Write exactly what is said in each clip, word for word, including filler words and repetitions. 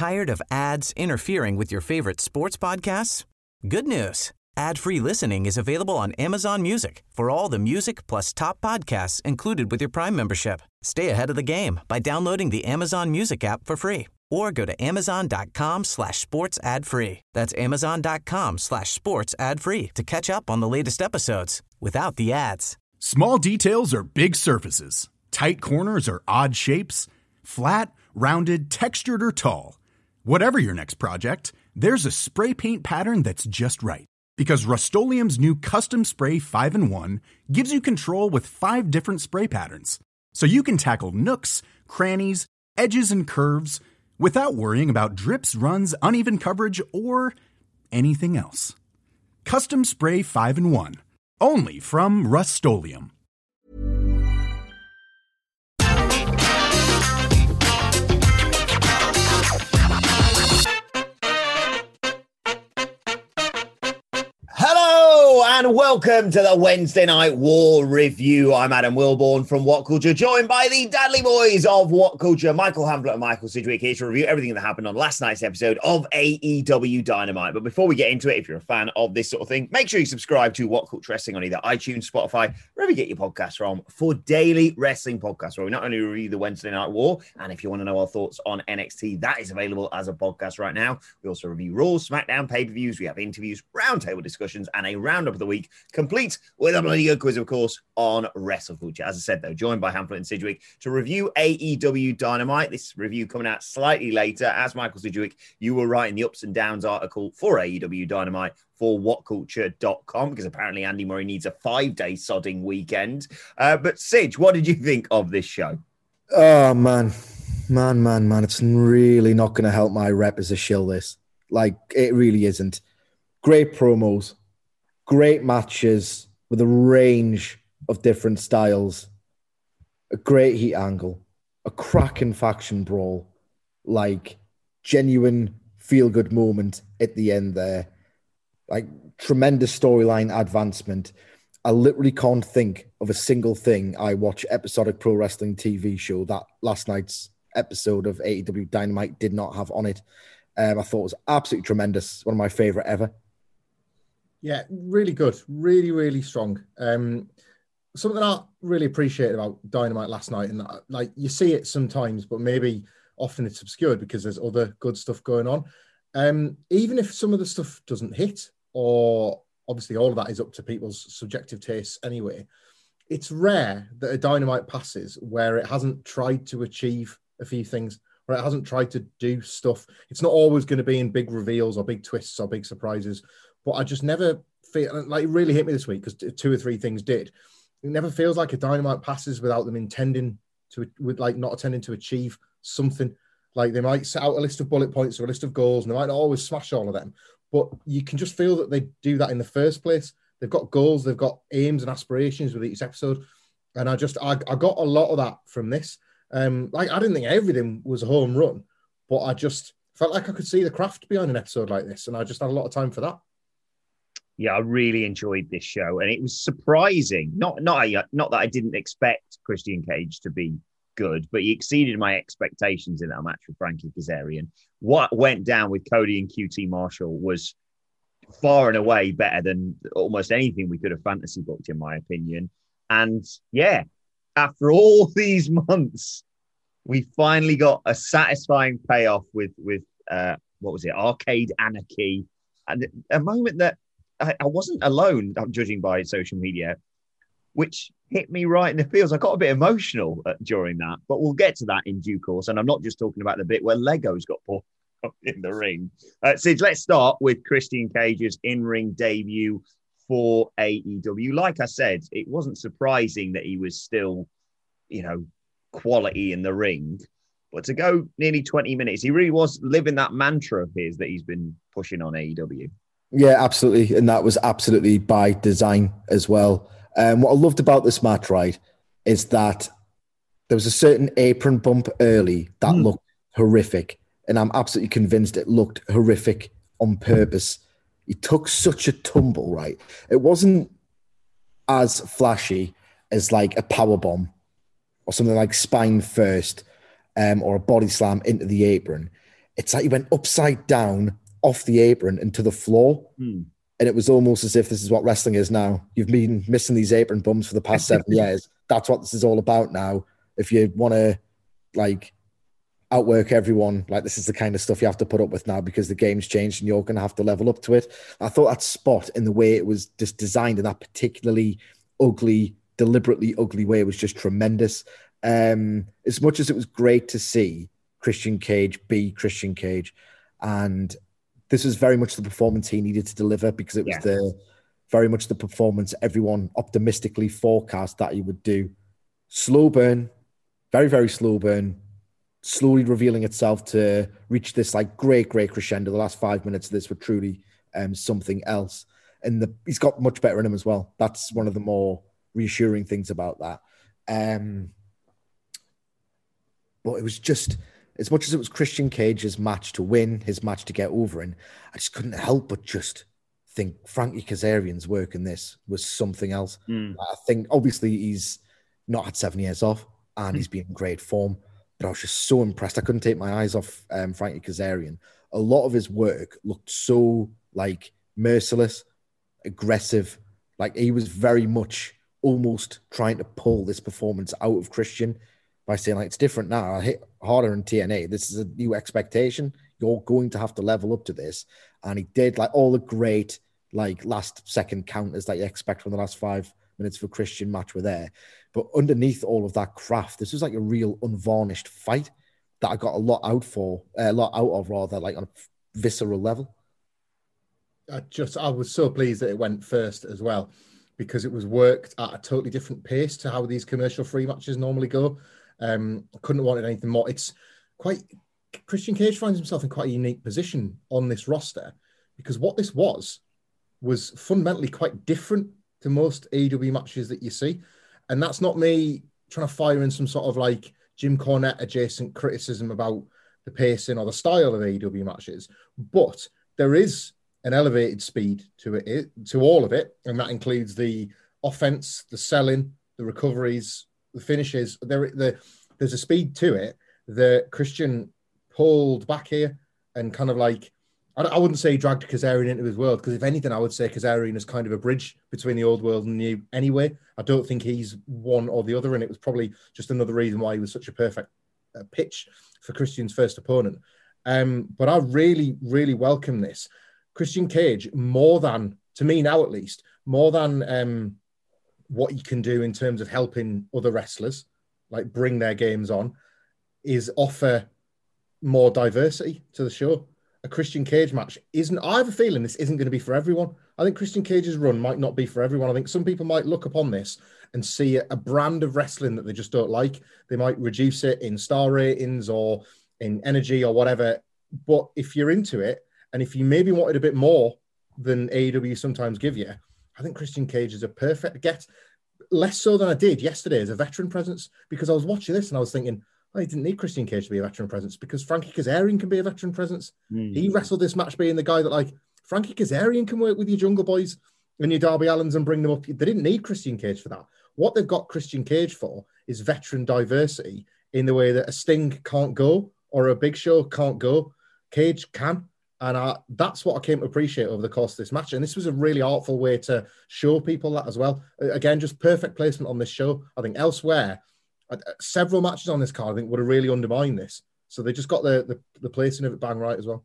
Tired of ads interfering with your favorite sports podcasts? Good news. Ad-free listening is available on Amazon Music for all the music plus top podcasts included with your Prime membership. Stay ahead of the game by downloading the Amazon Music app for free or go to amazon.com slash sports ad free. That's amazon.com slash sports ad free to catch up on the latest episodes without the ads. Small details are big surfaces. Tight corners are odd shapes. Flat, rounded, textured, or tall. Whatever your next project, there's a spray paint pattern that's just right. Because Rust-Oleum's new Custom Spray five in one gives you control with five different spray patterns. So you can tackle nooks, crannies, edges, and curves without worrying about drips, runs, uneven coverage, or anything else. Custom Spray five in one. Only from Rust-Oleum. Hello and welcome to the Wednesday Night War Review. I'm Adam Wilborn from What Culture, joined by the Dudley Boys of What Culture, Michael Hamblett and Michael Sidgwick, here to review everything that happened on last night's episode of A E W Dynamite. But before we get into it, if you're a fan of this sort of thing, make sure you subscribe to What Culture Wrestling on either iTunes, Spotify, wherever you get your podcasts from, for daily wrestling podcasts where we not only review the Wednesday Night War, and if you want to know our thoughts on N X T, that is available as a podcast right now. We also review Raw, SmackDown, pay-per-views, we have interviews, roundtable discussions, and a roundup of the week, complete with a bloody good quiz, of course, on Wrestle Culture. As I said, though, joined by Hamlet and Sidgwick to review A E W Dynamite. This review coming out slightly later. As Michael Sidgwick, you were writing the ups and downs article for A E W Dynamite for what culture dot com, because apparently Andy Murray needs a five-day sodding weekend. Uh, but Sidge, what did you think of this show? Oh, man. Man, man, man. It's really not going to help my rep as a shill, this. Like, it really isn't. Great promos. Great matches with a range of different styles, a great heat angle, a cracking faction brawl, like genuine feel-good moment at the end there, like tremendous storyline advancement. I literally can't think of a single thing I watch episodic pro wrestling T V show that last night's episode of A E W Dynamite did not have on it. Um, I thought it was absolutely tremendous. One of my favorite ever. Yeah, really good. Really, really strong. Um, something I really appreciated about Dynamite last night, and that, like you see it sometimes, but maybe often it's obscured because there's other good stuff going on. Um, even if some of the stuff doesn't hit, or obviously all of that is up to people's subjective tastes anyway, it's rare that a Dynamite passes where it hasn't tried to achieve a few things, where it hasn't tried to do stuff. It's not always going to be in big reveals or big twists or big surprises. But I just never feel like it really hit me this week because two or three things did. It never feels like a Dynamite passes without them intending to, with like not intending to achieve something. Like they might set out a list of bullet points or a list of goals, and they might not always smash all of them. But you can just feel that they do that in the first place. They've got goals, they've got aims and aspirations with each episode. And I just, I, I got a lot of that from this. Um, like I didn't think everything was a home run, but I just felt like I could see the craft behind an episode like this. And I just had a lot of time for that. Yeah, I really enjoyed this show, and it was surprising. Not, not, not that I didn't expect Christian Cage to be good, but he exceeded my expectations in that match with Frankie Kazarian. What went down with Cody and Q T Marshall was far and away better than almost anything we could have fantasy booked, in my opinion. And yeah, after all these months, we finally got a satisfying payoff with with uh, what was it, Arcade Anarchy, and a moment that I, I wasn't alone, I'm judging by social media, which hit me right in the feels. I got a bit emotional uh, during that, but we'll get to that in due course. And I'm not just talking about the bit where Legos got poured in the ring. Uh, Sid, let's start with Christian Cage's in-ring debut for A E W. Like I said, it wasn't surprising that he was still, you know, quality in the ring. But to go nearly twenty minutes, he really was living that mantra of his that he's been pushing on A E W. Yeah, absolutely. And that was absolutely by design as well. Um, what I loved about this match, right, is that there was a certain apron bump early that mm. looked horrific. And I'm absolutely convinced it looked horrific on purpose. He took such a tumble, right? It wasn't as flashy as like a power bomb or something like spine first um, or a body slam into the apron. it's like he went upside down off the apron into the floor. Hmm. And it was almost as if this is what wrestling is now. You've been missing these apron bumps for the past seven years. That's what this is all about now. If you want to, like, outwork everyone, like, this is the kind of stuff you have to put up with now because the game's changed and you're going to have to level up to it. I thought that spot in the way it was just designed in that particularly ugly, deliberately ugly way was just tremendous. Um, as much as it was great to see Christian Cage be Christian Cage, and this was very much the performance he needed to deliver because it was yeah. the very much the performance everyone optimistically forecast that he would do. Slow burn, very, very slow burn, slowly revealing itself to reach this like great, great crescendo. The last five minutes of this were truly um, something else. And the, he's got much better in him as well. That's one of the more reassuring things about that. Um, but it was just... As much as it was Christian Cage's match to win, his match to get over in, I just couldn't help but just think Frankie Kazarian's work in this was something else. Mm. I think, obviously, he's not had seven years off and mm. he's been in great form, but I was just so impressed. I couldn't take my eyes off um, Frankie Kazarian. A lot of his work looked so, like, merciless, aggressive. Like, he was very much almost trying to pull this performance out of Christian by saying, like, it's different now. I hit harder in T N A. This is a new expectation. You're going to have to level up to this. And he did, like, all the great, like, last second counters that you expect from the last five minutes of a Christian match were there. But underneath all of that craft, this was like a real unvarnished fight that I got a lot out for, a lot out of rather, like on a visceral level. I just, I was so pleased that it went first as well, because it was worked at a totally different pace to how these commercial free matches normally go. Um, I couldn't have wanted anything more. It's quite, Christian Cage finds himself in quite a unique position on this roster, because what this was, was fundamentally quite different to most A E W matches that you see. And that's not me trying to fire in some sort of like Jim Cornette adjacent criticism about the pacing or the style of A E W matches, but there is an elevated speed to it, to all of it. And that includes the offense, the selling, the recoveries, the finishes. There, the, there's a speed to it that Christian pulled back here and kind of like, I, I wouldn't say dragged Kazarian into his world, because if anything, I would say Kazarian is kind of a bridge between the old world and new anyway. I don't think he's one or the other, and it was probably just another reason why he was such a perfect uh, pitch for Christian's first opponent. Um, but I really, really welcome this. Christian Cage, more than, to me now at least, more than... Um, what he can do in terms of helping other wrestlers, like bring their games on, is offer more diversity to the show. A Christian Cage match isn't, I have a feeling this isn't going to be for everyone. I think Christian Cage's run might not be for everyone. I think some people might look upon this and see a brand of wrestling that they just don't like. They might reduce it in star ratings or in energy or whatever. But if you're into it, and if you maybe wanted a bit more than A E W sometimes give you, I think Christian Cage is a perfect get, less so than I did yesterday as a veteran presence, because I was watching this and I was thinking, oh, I didn't need Christian Cage to be a veteran presence, because Frankie Kazarian can be a veteran presence. Mm. He wrestled this match being the guy that, like, Frankie Kazarian can work with your Jungle Boys and your Darby Allins and bring them up. They didn't need Christian Cage for that. What they've got Christian Cage for is veteran diversity in the way that a Sting can't go or a Big Show can't go. Cage can. And I, that's what I came to appreciate over the course of this match. And this was a really artful way to show people that as well. Again, just perfect placement on this show. I think elsewhere, several matches on this card, I think, would have really undermined this. So they just got the, the, the placing of it bang right as well.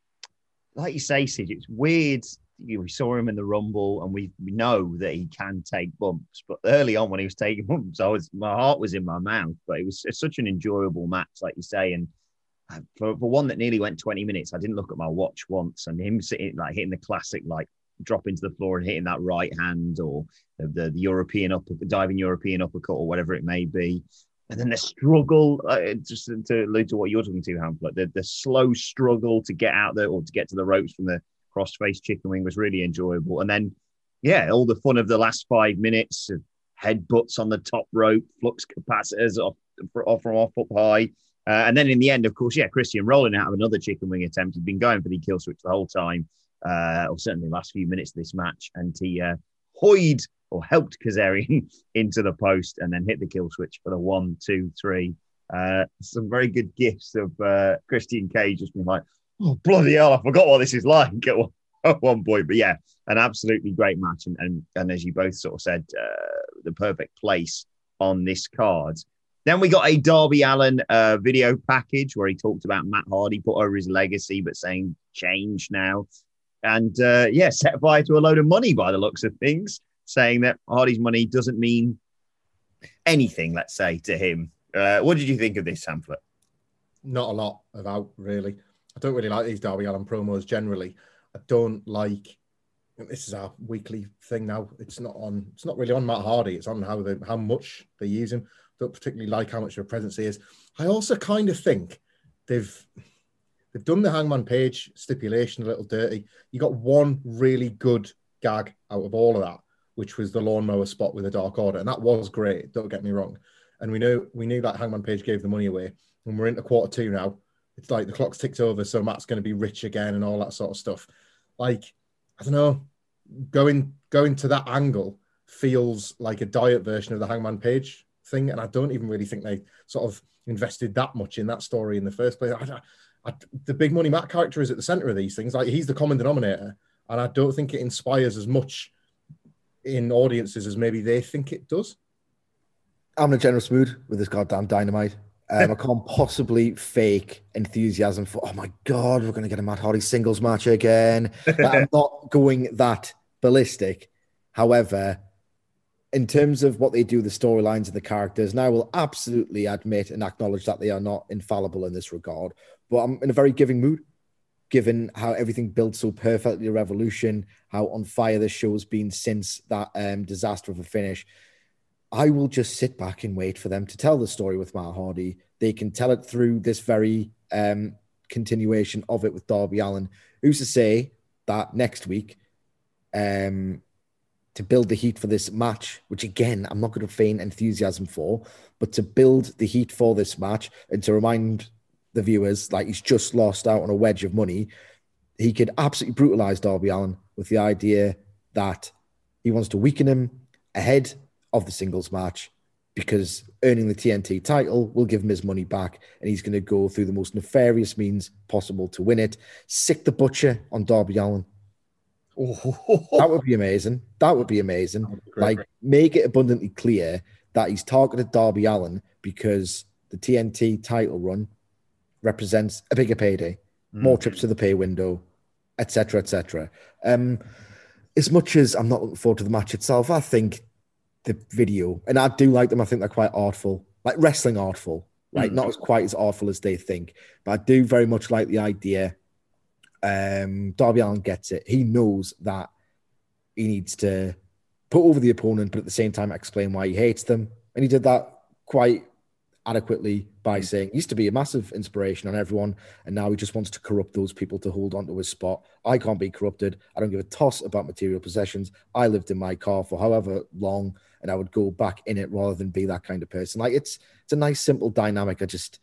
Like you say, Sid, it's weird. You know, we saw him in the Rumble, and we, we know that he can take bumps. But early on, when he was taking bumps, I was my heart was in my mouth. But it was it's such an enjoyable match, like you say. And For, for one that nearly went twenty minutes, I didn't look at my watch once, and him sitting like hitting the classic, like dropping to the floor and hitting that right hand, or the, the, the European upper, diving European uppercut, or whatever it may be. And then the struggle, uh, just to allude to what you're talking to, Hamlet, the, the slow struggle to get out there or to get to the ropes from the cross-face chicken wing was really enjoyable. And then, yeah, all the fun of the last five minutes, headbutts on the top rope, flux capacitors off, off from off up high. Uh, and then in the end, of course, yeah, Christian rolling out of another chicken wing attempt. He'd been going for the kill switch the whole time, uh, or certainly the last few minutes of this match. And he uh, hoyed or helped Kazarian into the post and then hit the kill switch for the one, two, three. Uh, some very good gifs of uh, Christian Cage just being like, oh, bloody hell, I forgot what this is like at one, at one point. But yeah, an absolutely great match. And, and, and as you both sort of said, uh, the perfect place on this card. Then we got a Darby Allin uh, video package where he talked about Matt Hardy, put over his legacy, but saying change now. And uh, yeah, set fire to a load of money by the looks of things, saying that Hardy's money doesn't mean anything, let's say, to him. Uh, what did you think of this, Hamflet? Not a lot about, really. I don't really like these Darby Allin promos generally. I don't like, this is our weekly thing now. It's not on, it's not really on Matt Hardy. It's on how they, how much they use him. Don't particularly like how much of a presence he is. I also kind of think they've they've done the Hangman Page stipulation a little dirty. You got one really good gag out of all of that, which was the lawnmower spot with the Dark Order, and that was great. Don't get me wrong. And we knew we knew that Hangman Page gave the money away, and we're into quarter two now. It's like the clock's ticked over, so Matt's going to be rich again and all that sort of stuff. Like, I don't know, going going to that angle feels like a diet version of the Hangman Page thing, and I don't even really think they sort of invested that much in that story in the first place. I, I, the big money Matt character is at the center of these things. Like, he's the common denominator, and I don't think it inspires as much in audiences as maybe they think it does. I'm in a generous mood with this goddamn Dynamite. Um, I can't possibly fake enthusiasm for, oh my God, we're going to get a Matt Hardy singles match again. Like, I'm not going that ballistic. However, in terms of what they do, the storylines and the characters, and I will absolutely admit and acknowledge that they are not infallible in this regard, but I'm in a very giving mood, given how everything built so perfectly, the Revolution, how on fire this show has been since that um, disaster of a finish. I will just sit back and wait for them to tell the story with Matt Hardy. They can tell it through this very um, continuation of it with Darby Allin. Who's to say that next week, um, to build the heat for this match, which again, I'm not going to feign enthusiasm for, but to build the heat for this match and to remind the viewers, like, he's just lost out on a wedge of money, he could absolutely brutalize Darby Allin with the idea that he wants to weaken him ahead of the singles match because earning the T N T title will give him his money back, and he's going to go through the most nefarious means possible to win it. Sick the butcher on Darby Allin. Oh, that would be amazing. That would be amazing. Would be like, make it abundantly clear that he's targeted Darby Allin because the T N T title run represents a bigger payday, mm. more trips to the pay window, et cetera, et cetera. Um, as much as I'm not looking forward to the match itself, I think the video, and I do like them, I think they're quite artful, like wrestling artful, right? Mm. Not as quite as artful as they think, but I do very much like the idea. Um, Darby Allin gets it. He knows that he needs to put over the opponent, but at the same time explain why he hates them. And he did that quite adequately by mm. saying he used to be a massive inspiration on everyone, and now he just wants to corrupt those people to hold onto his spot. I can't be corrupted. I don't give a toss about material possessions. I lived in my car for however long, and I would go back in it rather than be that kind of person. Like, it's it's a nice, simple dynamic. I just,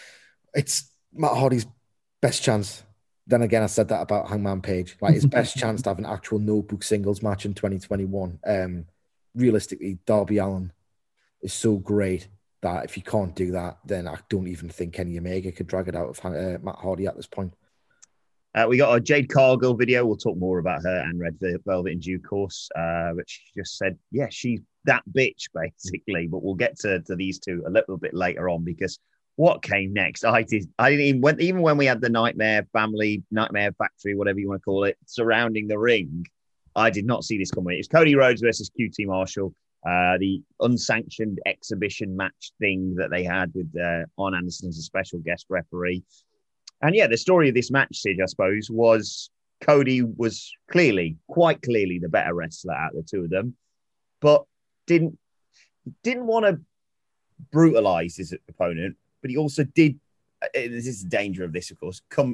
it's Matt Hardy's best chance. Then again, I said that about Hangman Page. Like, his best chance to have an actual notebook singles match in twenty twenty-one. Um, realistically, Darby Allin is so great that if you can't do that, then I don't even think Kenny Omega could drag it out of uh, Matt Hardy at this point. Uh, we got a Jade Cargill video. We'll talk more about her and Red Velvet in due course. Uh, but she just said, yeah, she's that bitch, basically. But we'll get to, to these two a little bit later on, because what came next? I did. I didn't even when, even when we had the Nightmare Family, Nightmare Factory, whatever you want to call it, surrounding the ring, I did not see this coming. It was Cody Rhodes versus Q T Marshall, uh, the unsanctioned exhibition match thing that they had with uh, Arn Anderson as a special guest referee. And yeah, the story of this match, Sid, I suppose, was Cody was clearly, quite clearly, the better wrestler out of the two of them, but didn't didn't want to brutalize his opponent. But he also did, this is the danger of this, of course, come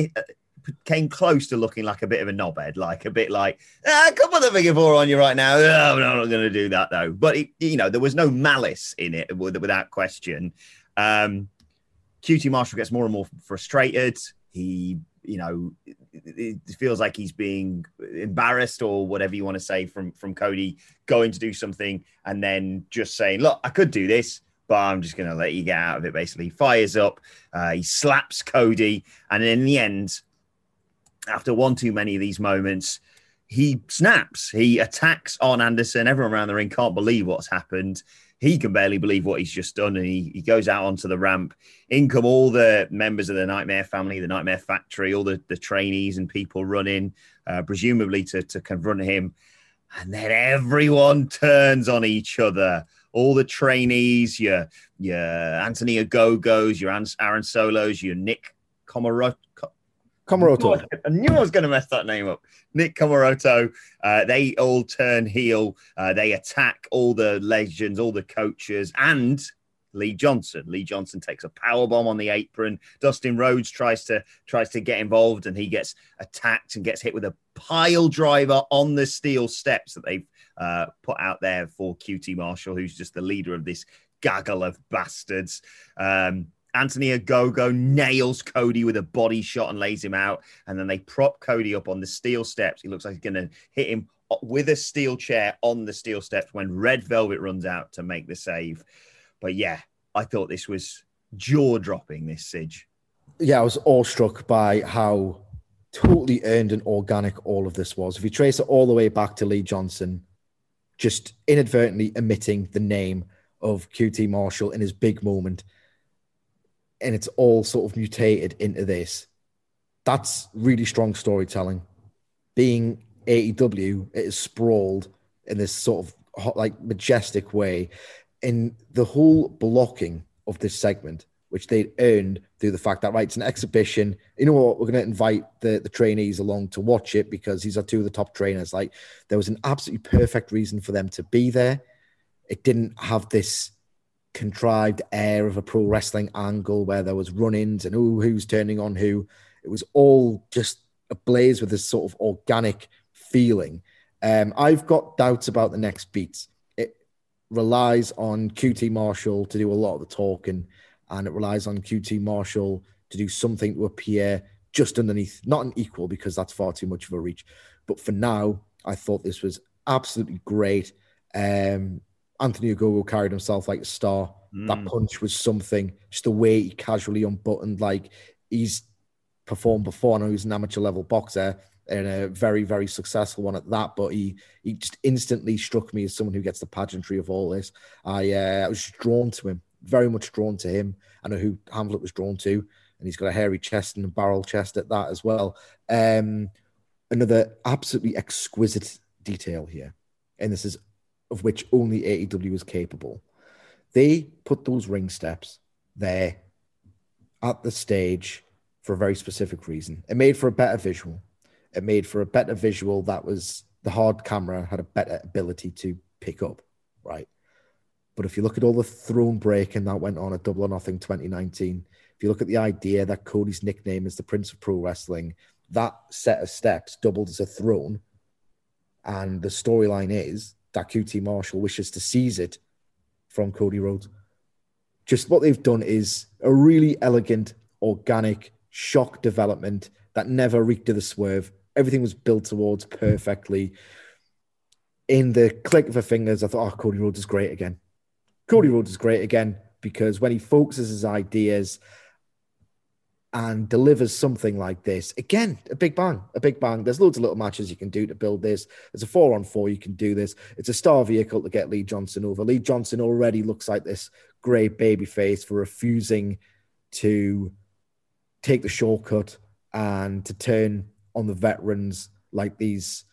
came close to looking like a bit of a knobhead, like a bit like, ah, come with the figure four on you right now. Oh, no, I'm not going to do that, though. But, it, you know, there was no malice in it, without question. Um, Q T Marshall gets more and more frustrated. He, you know, it feels like he's being embarrassed or whatever you want to say from, from Cody going to do something and then just saying, look, I could do this. but I'm just going to let you get out of it, basically. He fires up, uh, he slaps Cody, and in the end, after one too many of these moments, he snaps. He attacks Arn Anderson. Everyone around the ring can't believe what's happened. He can barely believe what he's just done, and he, he goes out onto the ramp. In come all the members of the Nightmare family, the Nightmare Factory, all the, the trainees and people running, uh, presumably to, to confront him. And then everyone turns on each other. All the trainees, your, your Anthony Ogogos, your Aaron Solos, your Nick Comoroto. Comoroto. I knew I was going to mess that name up. Nick Comoroto. Uh, they all turn heel. Uh, they attack all the legends, all the coaches, and Lee Johnson. Lee Johnson takes a powerbomb on the apron. Dustin Rhodes tries to tries to get involved, and he gets attacked and gets hit with a pile driver on the steel steps that they've uh, put out there for Q T Marshall, who's just the leader of this gaggle of bastards. Um, Anthony Ogogo nails Cody with a body shot and lays him out. And then they prop Cody up on the steel steps. He looks like he's going to hit him with a steel chair on the steel steps when Red Velvet runs out to make the save. But yeah, I thought this was jaw-dropping, this Sidge. Yeah, I was awestruck by how totally earned and organic all of this was. If you trace it all the way back to Lee Johnson, just inadvertently omitting the name of Q T Marshall in his big moment, and it's all sort of mutated into this. That's really strong storytelling. Being A E W, it is sprawled in this sort of hot, like majestic way. In the whole blocking of this segment, which they earned through the fact that, right, it's an exhibition. You know what? We're going to invite the, the trainees along to watch it because these are two of the top trainers. Like, there was an absolutely perfect reason for them to be there. It didn't have this contrived air of a pro wrestling angle where there was run-ins and ooh, who's turning on who. It was all just ablaze with this sort of organic feeling. Um, I've got doubts about the next beats. It relies on Q T Marshall to do a lot of the talking, and it relies on Q T Marshall to do something to appear just underneath, not an equal because that's far too much of a reach. But for now, I thought this was absolutely great. Um, Anthony Ogogo carried himself like a star. Mm. That punch was something. Just the way he casually unbuttoned, like he's performed before. I know he's an amateur level boxer and a very, very successful one at that, but he he just instantly struck me as someone who gets the pageantry of all this. I, uh, I was drawn to him, very much drawn to him. I know who Hamlet was drawn to, and he's got a hairy chest and a barrel chest at that as well. Um, another absolutely exquisite detail here, and this is of which only A E W is capable. They put those ring steps there at the stage for a very specific reason. It made for a better visual. It made for a better visual that was the hard camera had a better ability to pick up, right? But if you look at all the throne breaking that went on at Double or Nothing twenty nineteen, if you look at the idea that Cody's nickname is the Prince of Pro Wrestling, that set of steps doubled as a throne, and the storyline is that Q T Marshall wishes to seize it from Cody Rhodes. Just what they've done is a really elegant, organic shock development that never reeked of the swerve. Everything was built towards perfectly. In the click of a fingers, I thought, oh, Cody Rhodes is great again. Cody Rhodes is great again because when he focuses his ideas and delivers something like this, again, a big bang, a big bang. There's loads of little matches you can do to build this. There's a four on four, you can do this. It's a star vehicle to get Lee Johnson over. Lee Johnson already looks like this great baby face for refusing to take the shortcut and to turn on the veterans like these,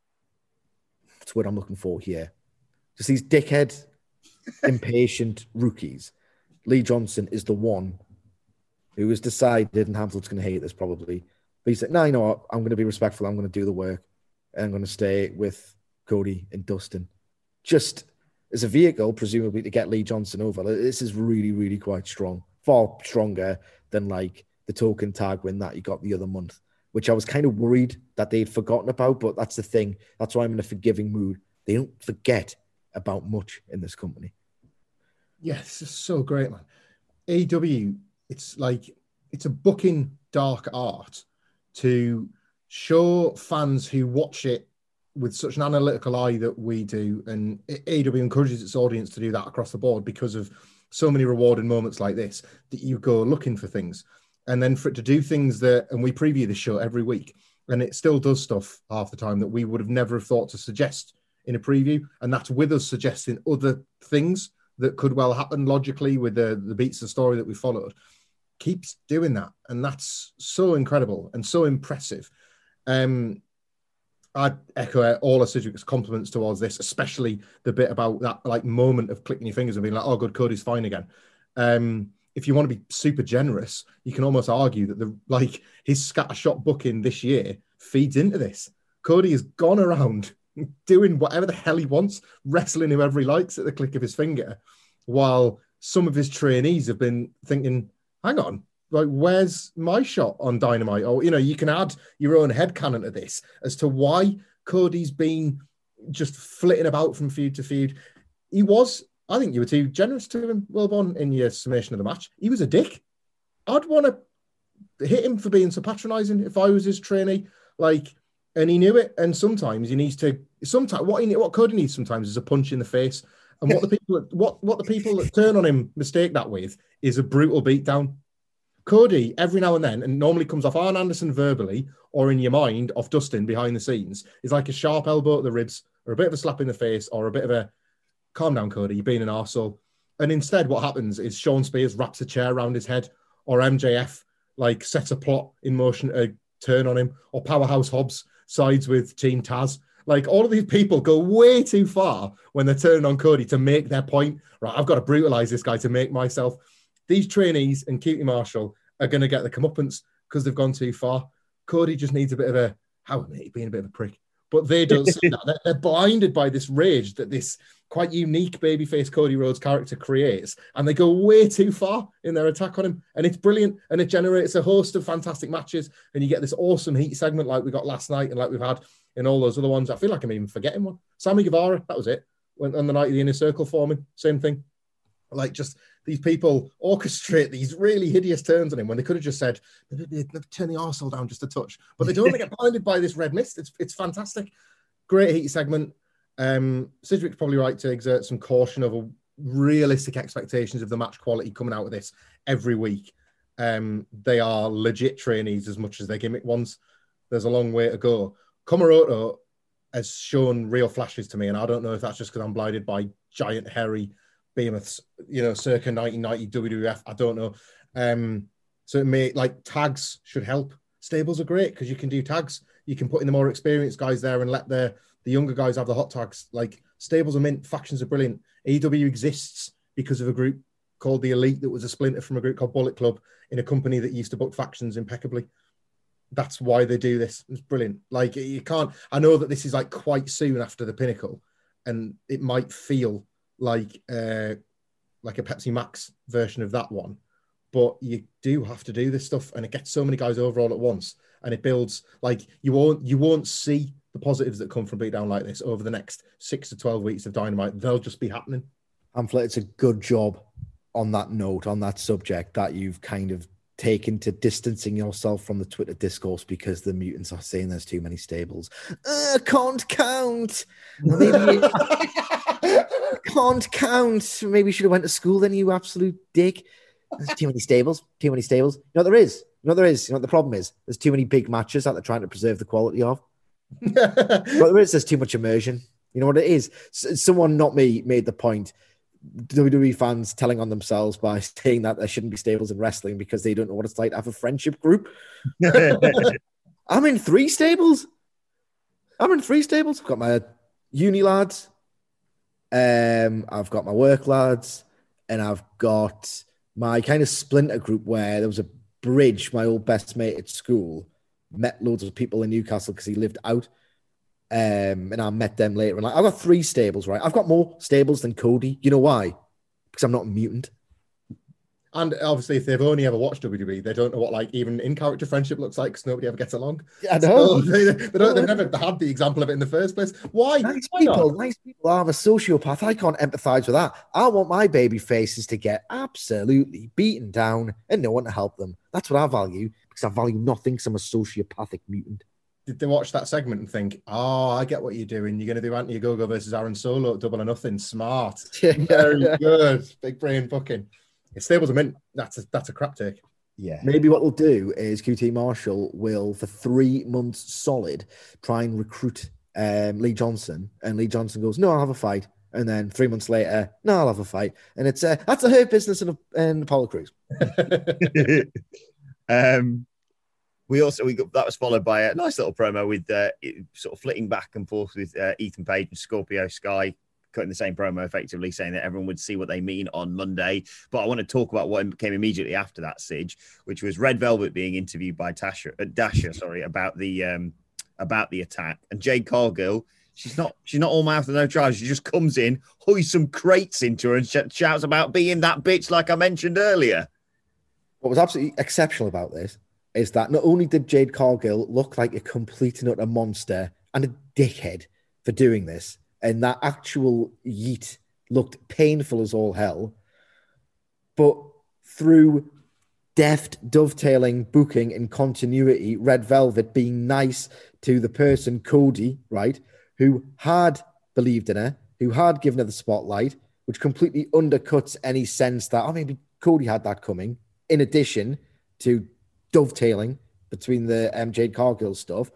what's what I'm looking for here? Just these dickhead, impatient rookies. Lee Johnson is the one who has decided, and Hamlet's going to hate this probably, but he said, no, you know what? I'm going to be respectful. I'm going to do the work. And I'm going to stay with Cody and Dustin. Just as a vehicle, presumably, to get Lee Johnson over. This is really, really quite strong. Far stronger than like the token tag win that you got the other month, which I was kind of worried that they'd forgotten about, but that's the thing. That's why I'm in a forgiving mood. They don't forget about much in this company. Yes, it's so great, man. A E W, it's like, it's a booking dark art to show fans who watch it with such an analytical eye that we do. And A E W encourages its audience to do that across the board because of so many rewarding moments like this that you go looking for things. And then for it to do things that, and we preview the show every week, and it still does stuff half the time that we would have never have thought to suggest in a preview. And that's with us suggesting other things that could well happen logically with the, the beats of story that we followed. Keeps doing that. And that's so incredible and so impressive. Um, I'd echo all of Sidgwick's compliments towards this, especially the bit about that like moment of clicking your fingers and being like, oh, good, Cody's fine again. Um, if you want to be super generous, you can almost argue that the like his scattershot booking this year feeds into this. Cody has gone around doing whatever the hell he wants, wrestling whoever he likes at the click of his finger, while some of his trainees have been thinking, hang on, like, where's my shot on Dynamite? Or, you know, you can add your own headcanon to this as to why Cody's been just flitting about from feud to feud. He was, I think you were too generous to him, Wilborn, in your summation of the match. He was a dick. I'd want to hit him for being so patronising if I was his trainee. Like, and he knew it. And sometimes he needs to, sometimes what he, what Cody needs sometimes is a punch in the face. And what the people, what, what the people that turn on him mistake that with is a brutal beatdown. Cody, every now and then, and normally comes off Arn Anderson verbally or in your mind off Dustin behind the scenes, is like a sharp elbow at the ribs or a bit of a slap in the face or a bit of a, calm down, Cody, you're being an arsehole. And instead what happens is Sean Spears wraps a chair around his head, or M J F like sets a plot in motion to turn on him, or Powerhouse Hobbs sides with Team Taz. Like, all of these people go way too far when they're turning on Cody to make their point. Right, I've got to brutalize this guy to make myself. These trainees and Q T Marshall are going to get the comeuppance because they've gone too far. Cody just needs a bit of a, how mate, being a bit of a prick. But they don't see that. They're, they're blinded by this rage that this quite unique babyface Cody Rhodes character creates, and they go way too far in their attack on him. And it's brilliant, and it generates a host of fantastic matches, and you get this awesome heat segment like we got last night and like we've had in all those other ones. I feel like I'm even forgetting one. Sammy Guevara, that was it. When, on the night of the Inner Circle forming, same thing. Like, just these people orchestrate these really hideous turns on him when they could have just said, turn the arsehole down just a touch. But they don't want to get blinded by this red mist. It's it's fantastic. Great heat segment. Um, Sidgwick's probably right to exert some caution over realistic expectations of the match quality coming out of this every week. Um, they are legit trainees as much as they're gimmick ones. There's a long way to go. Komoroto has shown real flashes to me, and I don't know if that's just because I'm blinded by giant, hairy behemoths, you know, circa nineteen ninety W W F. I don't know. Um, so it may, like, tags should help. Stables are great because you can do tags. You can put in the more experienced guys there and let the, the younger guys have the hot tags. Like, stables are mint, factions are brilliant. A E W exists because of a group called The Elite that was a splinter from a group called Bullet Club in a company that used to book factions impeccably. That's why they do this. It's brilliant. Like, you can't, I know that this is like quite soon after the Pinnacle, and it might feel like uh, like a Pepsi Max version of that one, but you do have to do this stuff, and it gets so many guys over all at once, and it builds, like, you won't you won't see the positives that come from beatdown like this over the next six to twelve weeks of Dynamite. They'll just be happening. Hamflet, it's a good job on that note, on that subject, that you've kind of taken to distancing yourself from the Twitter discourse because the mutants are saying there's too many stables. Uh, can't count. Maybe can't count. Maybe you should have went to school then, you absolute dick. There's too many stables. Too many stables. You know what there is? You know what there is? You know what the problem is? There's too many big matches that they're trying to preserve the quality of. You know what there is? There's too much immersion. You know what it is? S- someone, not me, made the point. W W E fans telling on themselves by saying that there shouldn't be stables in wrestling because they don't know what it's like to have a friendship group. I'm in three stables. I'm in three stables. I've got my uni lads, um, I've got my work lads, and I've got my kind of splinter group where there was a bridge. My old best mate at school met loads of people in Newcastle because he lived out. Um, and I met them later. And like, I've got three stables, right? I've got more stables than Cody. You know why? Because I'm not a mutant. And obviously, if they've only ever watched W W E, they don't know what, like, even in-character friendship looks like because nobody ever gets along. Yeah, I know. So they, they don't, they've never had the example of it in the first place. Why? Nice Why people, not? nice people. I'm a sociopath. I can't empathize with that. I want my baby faces to get absolutely beaten down and no one to help them. That's what I value, because I value nothing because I'm a sociopathic mutant. did they watch that segment and think, oh, I get what you're doing. You're going to do Anthony Ogogo versus Aaron Solo at Double or Nothing. Smart. Very good. Big brain booking. If Stables are mint, that's a, that's a crap take. Yeah. Maybe what we'll do is Q T Marshall will, for three months solid, try and recruit um, Lee Johnson. And Lee Johnson goes, no, I'll have a fight. And then three months later, no, I'll have a fight. And it's uh, that's a Hurt Business in, in Apollo Crews. um, we also, we got, that was followed by a nice little promo with uh, sort of flitting back and forth with uh, Ethan Page and Scorpio Sky, cutting the same promo, effectively saying that everyone would see what they mean on Monday. But I want to talk about what came immediately after that, Sige, which was Red Velvet being interviewed by Tasha, uh, Dasha, sorry, about the um, about the attack. And Jade Cargill, she's not she's not all mouth and no charge. She just comes in, hoists some crates into her and sh- shouts about being that bitch like I mentioned earlier. What was absolutely exceptional about this is that not only did Jade Cargill look like a complete and utter monster and a dickhead for doing this, and that actual yeet looked painful as all hell, but through deft dovetailing, booking, and continuity, Red Velvet being nice to the person, Cody, right, who had believed in her, who had given her the spotlight, which completely undercuts any sense that, oh, maybe Cody had that coming, in addition to dovetailing between the um, Jade Cargill stuff.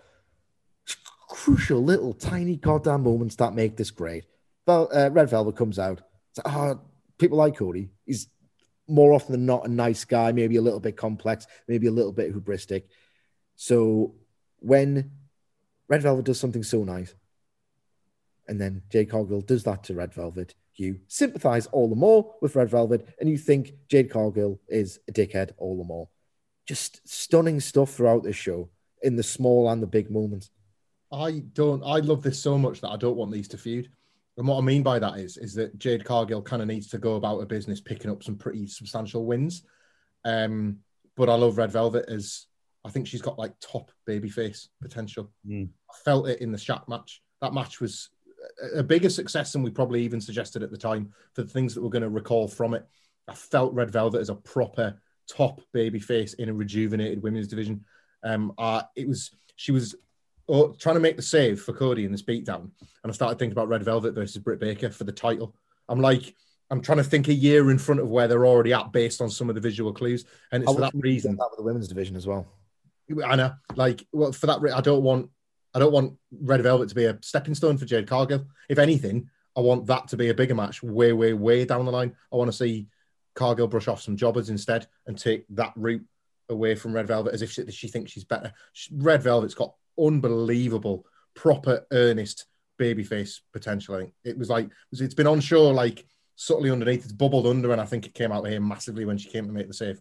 Crucial little tiny goddamn moments that make this great. Well, uh, Red Velvet comes out. It's like, oh, people like Cody. He's more often than not a nice guy, maybe a little bit complex, maybe a little bit hubristic. So when Red Velvet does something so nice, and then Jade Cargill does that to Red Velvet, you sympathize all the more with Red Velvet, and you think Jade Cargill is a dickhead all the more. Just stunning stuff throughout this show in the small and the big moments. I don't, I love this so much that I don't want these to feud. And what I mean by that is, is that Jade Cargill kind of needs to go about her business picking up some pretty substantial wins. Um, but I love Red Velvet as, I think she's got like top babyface potential. Mm. I felt it in the Shaq match. That match was a bigger success than we probably even suggested at the time for the things that we're going to recall from it. I felt Red Velvet as a proper top babyface in a rejuvenated women's division. Um, uh, it was, she was oh, trying to make the save for Cody in this beatdown. And I started thinking about Red Velvet versus Britt Baker for the title. I'm like, I'm trying to think a year in front of where they're already at based on some of the visual clues. And it's I for that reason. That with the women's division as well. I know, like, well, for that, I don't want, I don't want Red Velvet to be a stepping stone for Jade Cargill. If anything, I want that to be a bigger match way, way, way down the line. I want to see Cargill brush off some jobbers instead and take that route away from Red Velvet as if she, she thinks she's better. Red Velvet's got unbelievable, proper, earnest babyface potential. I think it was like, it's been on show like subtly underneath, it's bubbled under, and I think it came out here massively when she came to make the save.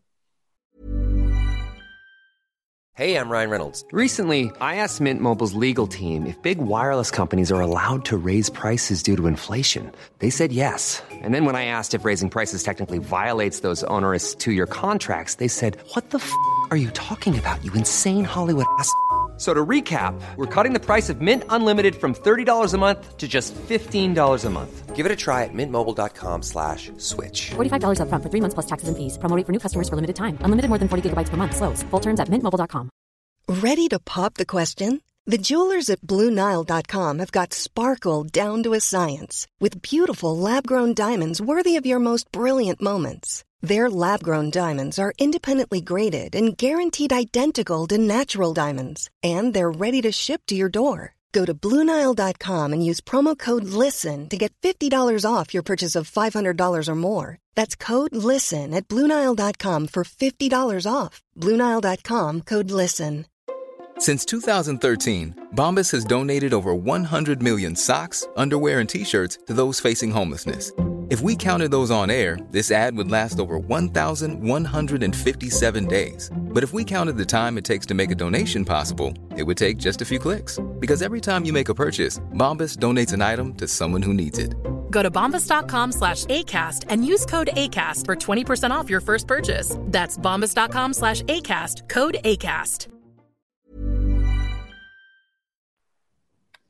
Hey, I'm Ryan Reynolds. Recently, I asked Mint Mobile's legal team if big wireless companies are allowed to raise prices due to inflation. They said yes. And then when I asked if raising prices technically violates those onerous two-year contracts, they said, what the f*** are you talking about, you insane Hollywood ass f- So to recap, we're cutting the price of Mint Unlimited from thirty dollars a month to just fifteen dollars a month. Give it a try at mintmobile.com slash switch. forty-five dollars up front for three months plus taxes and fees. Promo rate for new customers for limited time. Unlimited more than forty gigabytes per month. Slows full terms at mint mobile dot com. Ready to pop the question? The jewelers at Blue Nile dot com have got sparkle down to a science with beautiful lab-grown diamonds worthy of your most brilliant moments. Their lab-grown diamonds are independently graded and guaranteed identical to natural diamonds, and they're ready to ship to your door. Go to Blue Nile dot com and use promo code LISTEN to get fifty dollars off your purchase of five hundred dollars or more. That's code LISTEN at Blue Nile dot com for fifty dollars off. Blue Nile dot com, code LISTEN. Since two thousand thirteen, Bombas has donated over one hundred million socks, underwear, and T-shirts to those facing homelessness. If we counted those on air, this ad would last over one thousand one hundred fifty-seven days. But if we counted the time it takes to make a donation possible, it would take just a few clicks. Because every time you make a purchase, Bombas donates an item to someone who needs it. Go to bombas.com slash ACAST and use code ACAST for twenty percent off your first purchase. That's bombas.com slash ACAST, code ACAST.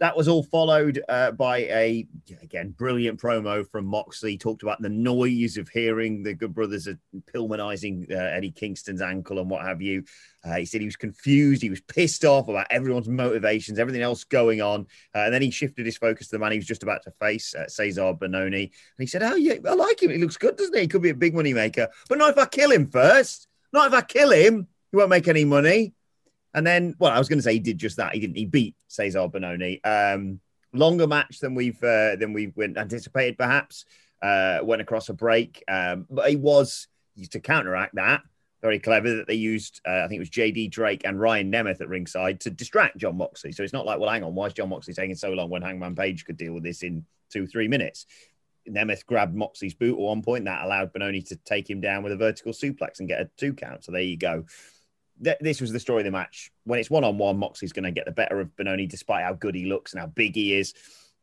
that was all followed uh, by a, again, brilliant promo from Moxley. Talked about the noise of hearing the Good Brothers are Pillmanizing uh, Eddie Kingston's ankle and what have you. Uh, he said he was confused. He was pissed off about everyone's motivations, everything else going on. Uh, and then he shifted his focus to the man he was just about to face, uh, Cesar Bononi. And he said, oh, yeah, I like him. He looks good, doesn't he? He could be a big money maker. But not if I kill him first. Not if I kill him. He won't make any money. And then, well, I was going to say he did just that. He didn't. He beat Cesar Bononi. Um, longer match than we've uh, than we anticipated, perhaps. Uh, went across a break, um, but he was to counteract that. Very clever that they used. Uh, I think it was J D Drake and Ryan Nemeth at ringside to distract Jon Moxley. So it's not like, well, hang on, why is Jon Moxley taking so long when Hangman Page could deal with this in two, three minutes? Nemeth grabbed Moxley's boot at one point. That allowed Bononi to take him down with a vertical suplex and get a two count. So there you go. This was the story of the match. When it's one-on-one, Moxley's going to get the better of Bononi, despite how good he looks and how big he is.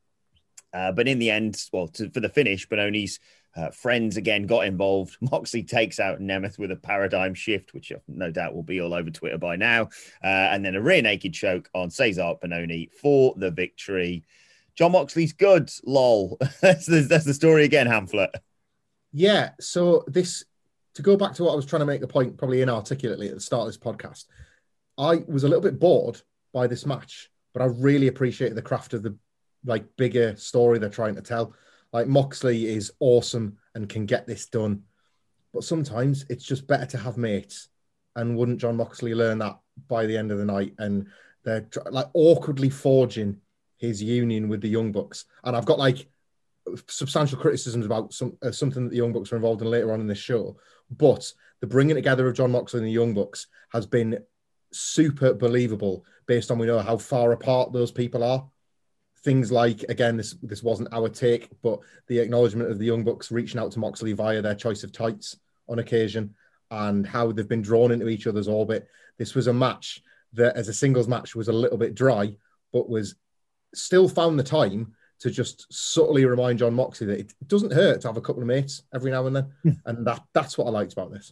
Uh, but in the end, well, to, for the finish, Bononi's uh, friends again got involved. Moxley takes out Nemeth with a paradigm shift, which no doubt will be all over Twitter by now. Uh, and then a rear naked choke on Cesar Bononi for the victory. Jon Moxley's good, lol. that's, the, that's the story again, Hamflet. Yeah, so this... To go back to what I was trying to make the point probably inarticulately at the start of this podcast, I was a little bit bored by this match, but I really appreciated the craft of the like bigger story they're trying to tell. Like Moxley is awesome and can get this done, but sometimes it's just better to have mates. And wouldn't Jon Moxley learn that by the end of the night? And they're like awkwardly forging his union with the Young Bucks. And I've got like substantial criticisms about some uh, something that the Young Bucks are involved in later on in this show. But the bringing together of Jon Moxley and the Young Bucks has been super believable based on we know how far apart those people are. Things like, again, this this wasn't our take, but the acknowledgement of the Young Bucks reaching out to Moxley via their choice of tights on occasion and how they've been drawn into each other's orbit. This was a match that as a singles match was a little bit dry, but was still found the time to just subtly remind Jon Moxley that it doesn't hurt to have a couple of mates every now and then. And that that's what I liked about this.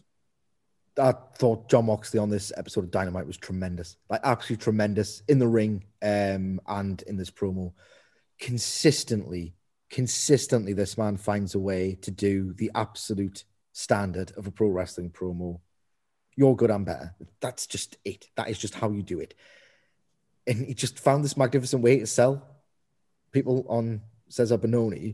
I thought Jon Moxley on this episode of Dynamite was tremendous. Like, absolutely tremendous in the ring um, and in this promo. Consistently, consistently, this man finds a way to do the absolute standard of a pro wrestling promo. You're good, I'm better. That's just it. That is just how you do it. And he just found this magnificent way to sell people on Cesar Bononi.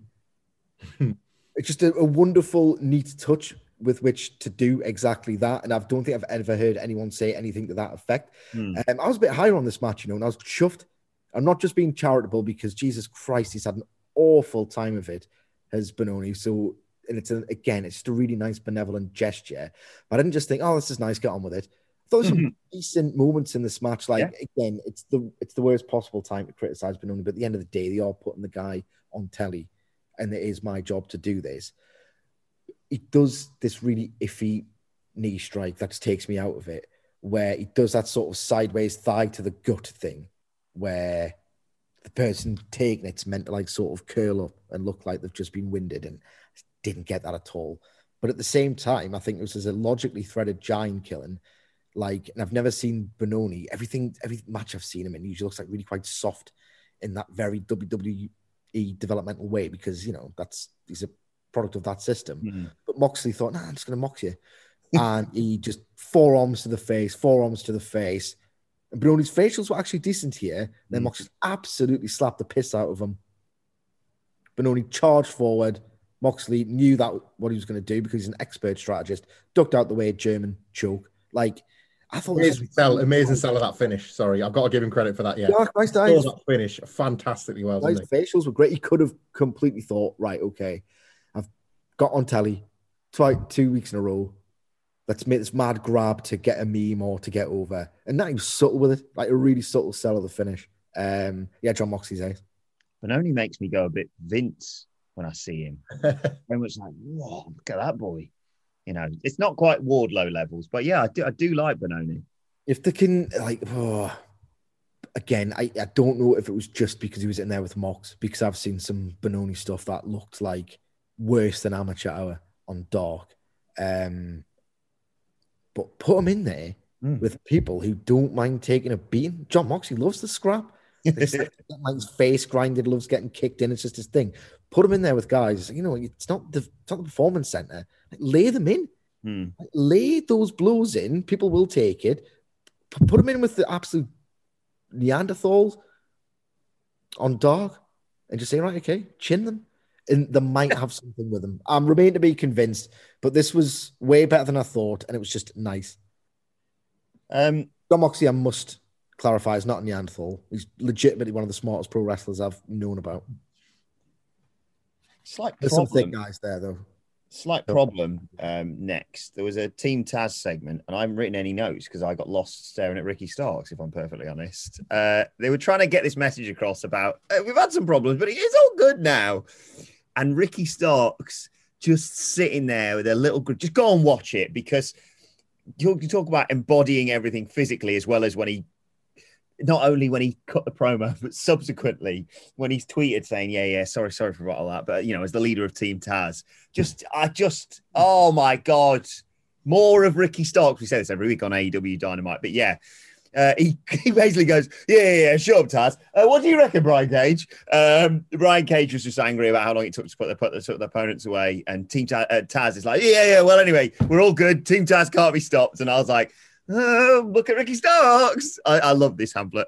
It's just a, a wonderful, neat touch with which to do exactly that. And I don't think I've ever heard anyone say anything to that effect. Mm. Um, I was a bit higher on this match, you know, and I was chuffed. I'm not just being charitable because Jesus Christ, he's had an awful time of it, has Bononi. So, and it's, a, again, it's just a really nice, benevolent gesture. But I didn't just think, oh, this is nice, get on with it. I thought there were some mm-hmm. decent moments in this match. Like, yeah. again, it's the it's the worst possible time to criticize Bononi, but at the end of the day, they are putting the guy on telly, and it is my job to do this. He does this really iffy knee strike that just takes me out of it, where he does that sort of sideways thigh to the gut thing, where the person taking it's meant to like sort of curl up and look like they've just been winded, and didn't get that at all. But at the same time, I think this is a logically threaded giant killing. Like, and I've never seen Bononi. Everything, every match I've seen him in, he usually looks like really quite soft in that very W W E developmental way because, you know, that's he's a product of that system. Mm-hmm. But Moxley thought, nah, I'm just going to mox you. And he just forearms to the face, forearms to the face. And Bononi's facials were actually decent here. And then mm-hmm. Moxley absolutely slapped the piss out of him. Bononi charged forward. Moxley knew that what he was going to do because he's an expert strategist. Ducked out the way, German choke. Like, I thought amazing sell, amazing sell of that finish. Sorry, I've got to give him credit for that. Yeah, yeah nice dive. That finish fantastically well. His facials were great. He could have completely thought, right, okay, I've got on telly twice, two weeks in a row. Let's make this mad grab to get a meme or to get over. And that he was subtle with it, like a really subtle sell of the finish. Um, yeah, Jon Moxley's ace. But only makes me go a bit Vince when I see him. Very much like, whoa, look at that boy. You know, it's not quite Wardlow levels, but yeah, I do, I do like Bononi. If they can, like, oh, again, I, I don't know if it was just because he was in there with Mox, because I've seen some Bononi stuff that looked like worse than Amateur Hour on Dark. Um, but put him in there mm. with people who don't mind taking a beating. Jon Moxley loves the scrap. Like his face grinded, loves getting kicked in. It's just his thing. Put him in there with guys. You know, it's not the it's not the performance center. Like, lay them in. Hmm. Like, lay those blows in. People will take it. P- put them in with the absolute Neanderthals on dark, and just say, right, okay, chin them. And they might have something with them. I'm remain to be convinced, but this was way better than I thought, and it was just nice. Um, Jon Moxley, I must clarify, is not a Neanderthal. He's legitimately one of the smartest pro wrestlers I've known about. Slight There's problem. some thick guys there, though. Slight problem um, next. There was a Team Taz segment, and I haven't written any notes because I got lost staring at Ricky Starks, if I'm perfectly honest. Uh, they were trying to get this message across about, uh, we've had some problems, but it's all good now. And Ricky Starks just sitting there with a little good, just go and watch it, because you talk about embodying everything physically as well as when he, not only when he cut the promo, but subsequently when he's tweeted saying, yeah, yeah, sorry, sorry for all that. But, you know, as the leader of Team Taz, just, I just, oh my God, more of Ricky Starks. We say this every week on A E W Dynamite, but yeah, uh, he, he basically goes, yeah, yeah, yeah, shut up, Taz. Uh, what do you reckon, Brian Cage? Um, Brian Cage was just angry about how long it took to put the, put the, put the opponents away. And Team Taz, uh, Taz is like, yeah, yeah, well, anyway, we're all good. Team Taz can't be stopped. And I was like, oh, look at Ricky Starks. I, I love this Hamlet.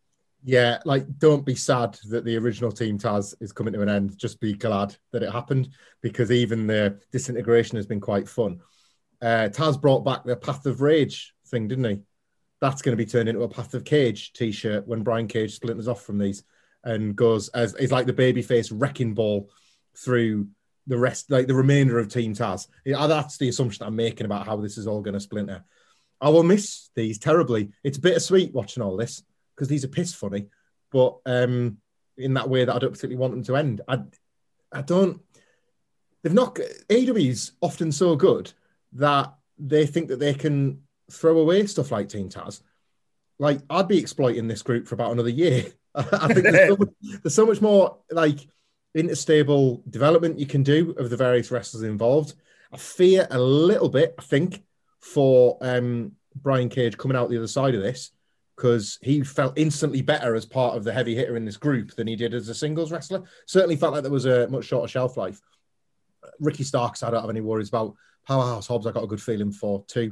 Yeah, like, don't be sad that the original Team Taz is coming to an end. Just be glad that it happened, because even the disintegration has been quite fun. Uh, Taz brought back the Path of Rage thing, didn't he? That's going to be turned into a Path of Cage t-shirt when Brian Cage splinters off from these and goes as is like the babyface wrecking ball through the rest, like the remainder of Team Taz. Yeah, that's the assumption I'm making about how this is all going to splinter. I will miss these terribly. It's bittersweet watching all this because these are piss funny, but um, in that way that I don't particularly want them to end. I, I don't. They've not. A E W's often so good that they think that they can throw away stuff like Team Taz. Like, I'd be exploiting this group for about another year. I think there's so, much, there's so much more like interstable development you can do of the various wrestlers involved. I fear a little bit, I think, for um, Brian Cage coming out the other side of this, because he felt instantly better as part of the heavy hitter in this group than he did as a singles wrestler. Certainly felt like there was a much shorter shelf life. Ricky Starks, I don't have any worries about. Powerhouse Hobbs, I got a good feeling for too.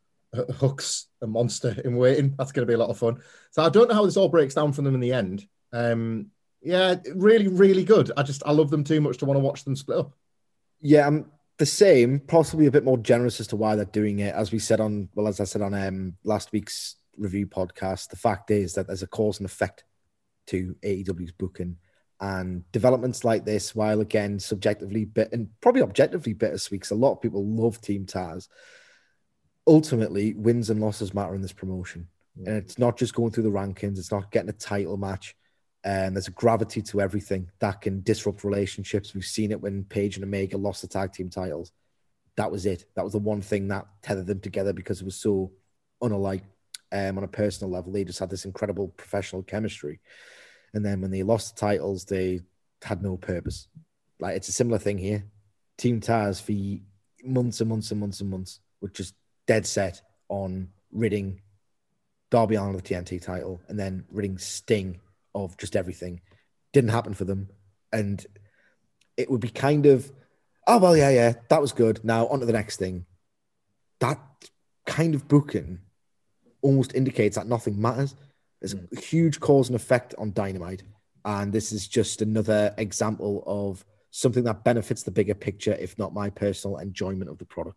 Hook's a monster in waiting. That's going to be a lot of fun. So I don't know how this all breaks down for them in the end. Um, yeah, really, really good. I just, I love them too much to want to watch them split up. Yeah, I'm the same, possibly a bit more generous as to why they're doing it. As we said on, well, as I said on um, last week's review podcast, the fact is that there's a cause and effect to A E W's booking, and developments like this, while again, subjectively bit and probably objectively bittersweet, because a lot of people love Team Taz. Ultimately, wins and losses matter in this promotion. Yeah. And it's not just going through the rankings. It's not getting a title match. And there's a gravity to everything that can disrupt relationships. We've seen it when Paige and Omega lost the tag team titles. That was it. That was the one thing that tethered them together, because it was so unalike um, on a personal level. They just had this incredible professional chemistry. And then when they lost the titles, they had no purpose. Like, it's a similar thing here. Team Taz for months and months and months and months were just dead set on ridding Darby Allin of the T N T title and then ridding Sting of just everything. Didn't happen for them. And it would be kind of, oh, well, yeah, yeah, that was good. Now on to the next thing. That kind of booking almost indicates that nothing matters. There's a huge cause and effect on Dynamite. And this is just another example of something that benefits the bigger picture, if not my personal enjoyment of the product.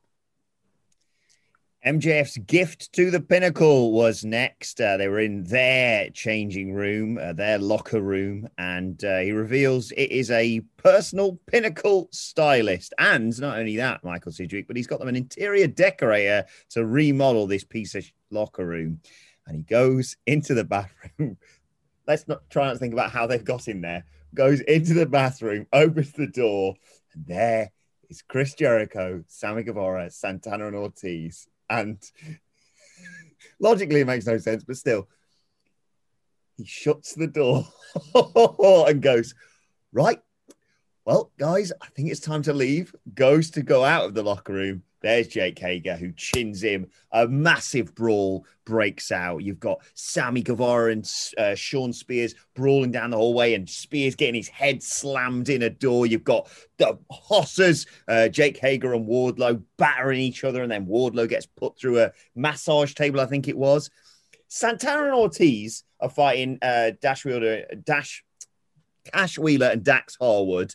M J F's gift to the Pinnacle was next. Uh, they were in their changing room, uh, their locker room, and uh, he reveals it is a personal Pinnacle stylist. And not only that, Michael Sidgwick, but he's got them an interior decorator to remodel this piece of locker room. And he goes into the bathroom. Let's not try not to think about how they've got in there. Goes into the bathroom, opens the door, and there is Chris Jericho, Sammy Guevara, Santana, and Ortiz. And logically, it makes no sense, but still, he shuts the door and goes, right, well, guys, I think it's time to leave. Goes to go out of the locker room. There's Jake Hager, who chins him. A massive brawl breaks out. You've got Sammy Guevara and uh, Sean Spears brawling down the hallway, and Spears getting his head slammed in a door. You've got the Hossers, uh, Jake Hager and Wardlow battering each other, and then Wardlow gets put through a massage table, I think it was. Santana and Ortiz are fighting uh, Dash Wheeler, Dash, Cash Wheeler and Dax Harwood.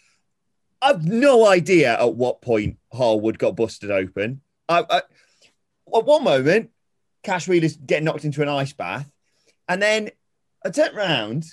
I've no idea at what point Harwood got busted open. I, I, at one moment, Cash Wheeler's getting knocked into an ice bath, and then I turned around,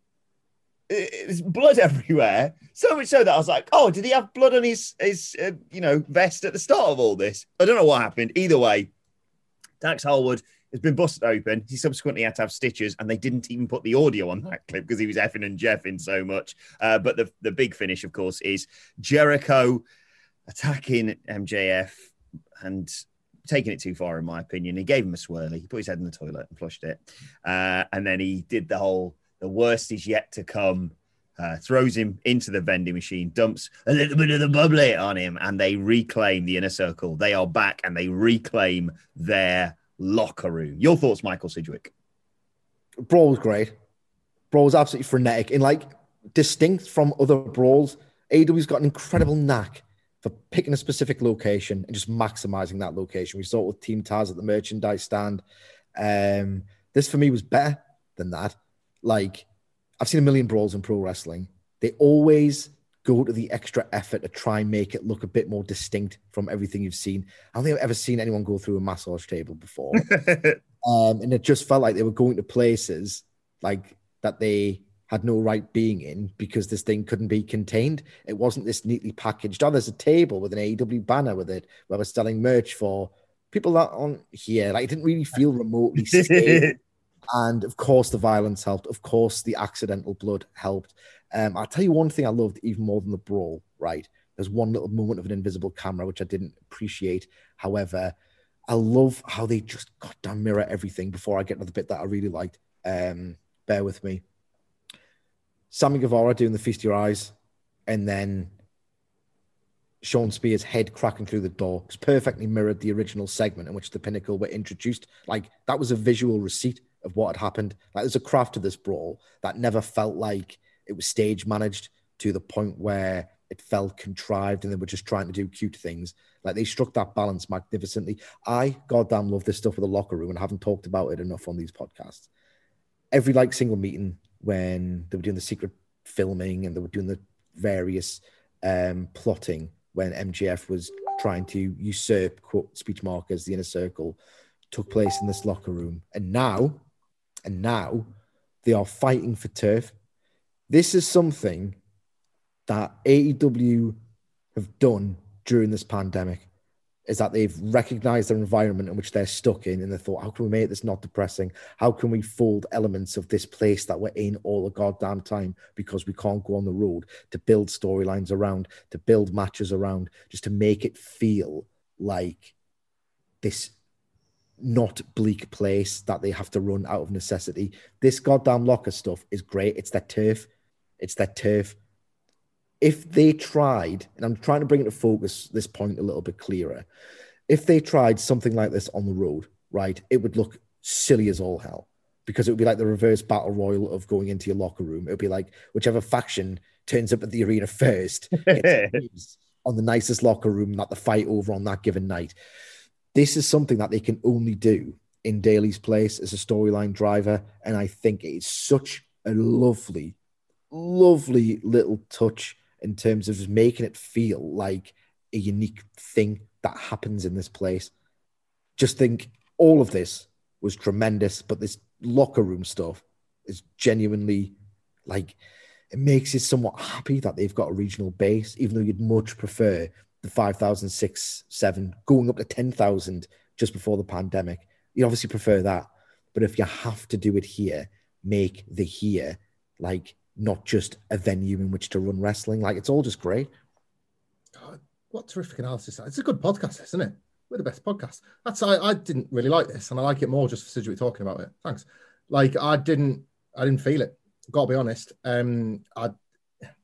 there's blood everywhere. So much so that I was like, "Oh, did he have blood on his his uh, you know vest at the start of all this?" I don't know what happened. Either way, Dax Harwood has been busted open. He subsequently had to have stitches, and they didn't even put the audio on that clip because he was effing and jeffing so much. Uh, but the, the big finish, of course, is Jericho attacking M J F and taking it too far, in my opinion. He gave him a swirly. He put his head in the toilet and flushed it. Uh, and then he did the whole, the worst is yet to come, uh, throws him into the vending machine, dumps a little bit of the bubbly on him, and they reclaim the Inner Circle. They are back, and they reclaim their locker room. Your thoughts, Michael Sidgwick? Brawl was great. Brawl was absolutely frenetic and like distinct from other brawls. A E W's got an incredible knack for picking a specific location and just maximizing that location. We saw it with Team Taz at the merchandise stand. Um, this for me was better than that. Like, I've seen a million brawls in pro wrestling. They always go to the extra effort to try and make it look a bit more distinct from everything you've seen. I don't think I've ever seen anyone go through a massage table before. um, and it just felt like they were going to places like that they had no right being in because this thing couldn't be contained. It wasn't this neatly packaged. Oh, there's a table with an A E W banner with it where we're selling merch for people that aren't here. Like, it didn't really feel remotely safe. And of course, the violence helped. Of course, the accidental blood helped. Um, I'll tell you one thing I loved even more than the brawl, right? There's one little moment of an invisible camera, which I didn't appreciate. However, I love how they just goddamn mirror everything. Before I get to the bit that I really liked, um, bear with me. Sammy Guevara doing the feast your eyes, and then Sean Spears' head cracking through the door. It's perfectly mirrored the original segment in which the Pinnacle were introduced. Like, that was a visual receipt of what had happened. Like, there's a craft to this brawl that never felt like it was stage managed to the point where it felt contrived and they were just trying to do cute things. Like, they struck that balance magnificently. I goddamn love this stuff with the locker room, and I haven't talked about it enough on these podcasts. Every like single meeting when they were doing the secret filming and they were doing the various um, plotting when M J F was trying to usurp, quote, speech markers, the Inner Circle, took place in this locker room. And now, and now they are fighting for turf. This is something that A E W have done during this pandemic, is that they've recognized their environment in which they're stuck in, and they thought, how can we make this not depressing? How can we fold elements of this place that we're in all the goddamn time because we can't go on the road, to build storylines around, to build matches around, just to make it feel like this not bleak place that they have to run out of necessity. This goddamn locker stuff is great. It's their turf. It's their turf. If they tried, and I'm trying to bring it to focus this point a little bit clearer, if they tried something like this on the road, right, it would look silly as all hell, because it would be like the reverse battle royal of going into your locker room. It would be like whichever faction turns up at the arena first gets on the nicest locker room that the fight over on that given night. This is something that they can only do in Daly's place as a storyline driver, and I think it's such a lovely, lovely little touch in terms of just making it feel like a unique thing that happens in this place. Just think, all of this was tremendous, but this locker room stuff is genuinely, like, it makes you somewhat happy that they've got a regional base, even though you'd much prefer the five thousand, six, seven, going up to ten thousand just before the pandemic. You obviously prefer that. But if you have to do it here, make the here, like, not just a venue in which to run wrestling. Like, it's all just great. God, what terrific analysis. It's a good podcast, isn't it? We're the best podcast. That's I, I didn't really like this, and I like it more just for Sidgwick talking about it. Thanks. Like, I didn't I didn't feel it. Gotta be honest. Um I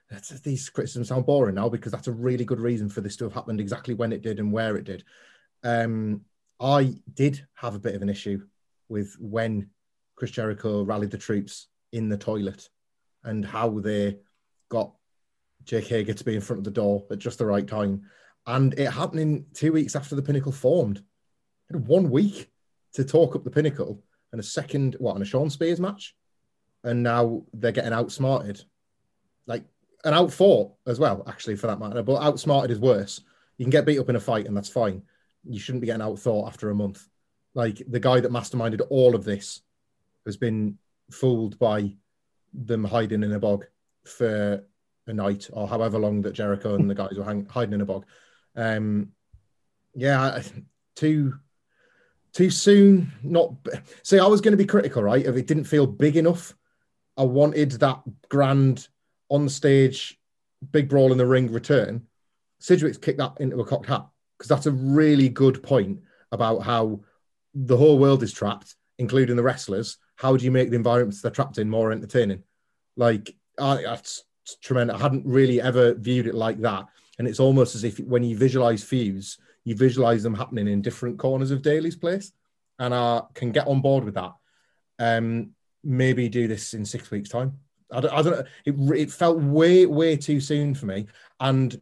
that's, these criticisms sound boring now because that's a really good reason for this to have happened exactly when it did and where it did. Um, I did have a bit of an issue with when Chris Jericho rallied the troops in the toilet and how they got Jake Hager to be in front of the door at just the right time. And it happening two weeks after the Pinnacle formed. It had one week to talk up the Pinnacle and a second, what, and a Sean Spears match. And now they're getting outsmarted. Like, and outfought as well, actually, for that matter. But outsmarted is worse. You can get beat up in a fight and that's fine. You shouldn't be getting outthought after a month. Like, the guy that masterminded all of this has been fooled by them hiding in a bog for a night or however long that Jericho and the guys were hang- hiding in a bog. Um, yeah, too too soon. Not see. I was going to be critical, right? If it didn't feel big enough, I wanted that grand on the stage, big brawl in the ring return. Sidgwick's kicked that into a cocked hat because that's a really good point about how the whole world is trapped, including the wrestlers. How do you make the environments they're trapped in more entertaining? Like, I, that's tremendous. I hadn't really ever viewed it like that. And it's almost as if when you visualize feuds, you visualize them happening in different corners of Daly's place. And I can get on board with that. Um, maybe do this in six weeks' time. I don't, I don't know. It, it felt way, way too soon for me. And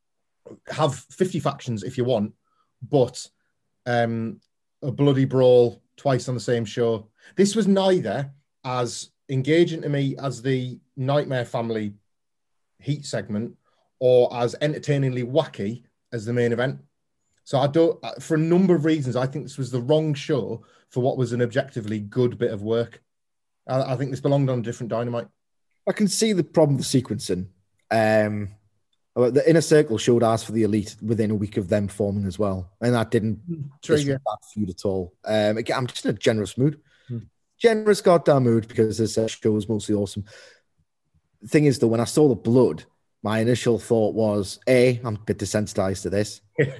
have fifty factions if you want, but um, a bloody brawl twice on the same show. This was neither as engaging to me as the Nightmare Family heat segment or as entertainingly wacky as the main event. So I don't, for a number of reasons, I think this was the wrong show for what was an objectively good bit of work. I, I think this belonged on a different Dynamite. I can see the problem with sequencing. Um, the Inner Circle showed ours for the Elite within a week of them forming as well. And that didn't trigger that feud at all. Um, again, I'm just in a generous mood. Hmm. Generous goddamn mood because this uh, show was mostly awesome. The thing is, though, when I saw the blood, my initial thought was, A, I'm a bit desensitized to this.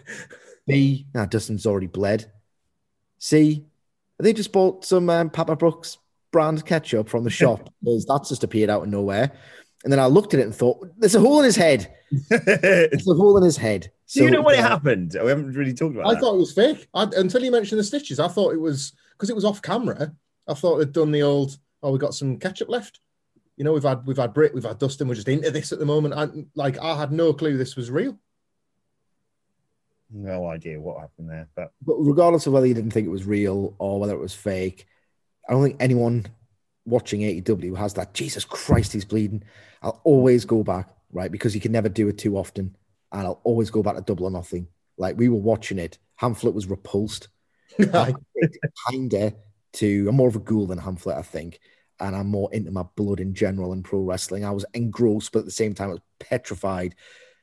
B, nah, Dustin's already bled. C, they just bought some um, Papa Brooks brand ketchup from the shop because that's just appeared out of nowhere. And then I looked at it and thought, there's a hole in his head. There's a hole in his head. So, do you know when uh, it happened? We haven't really talked about I that. thought it was fake. I, until you mentioned the stitches, I thought it was, because it was off camera, I thought they'd done the old, oh, we got some ketchup left. You know, we've had we've had Britt, we've had Dustin, we're just into this at the moment. I, like, I had no clue this was real. No idea what happened there. But but regardless of whether you didn't think it was real or whether it was fake, I don't think anyone watching A E W has that, Jesus Christ, he's bleeding. I'll always go back, right? Because you can never do it too often. And I'll always go back to Double or Nothing. Like, we were watching it. Hamflet was repulsed. Kinda to, I'm more of a ghoul than Hamflet, I think. And I'm more into my blood in general in pro wrestling. I was engrossed, but at the same time, I was petrified.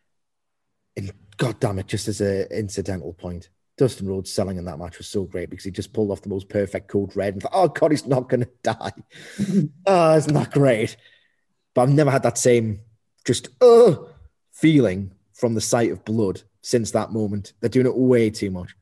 And God damn it, just as an incidental point, Dustin Rhodes selling in that match was so great because he just pulled off the most perfect code red and thought, oh God, he's not going to die. Oh, isn't that great? But I've never had that same just uh, feeling from the sight of blood since that moment. They're doing it way too much.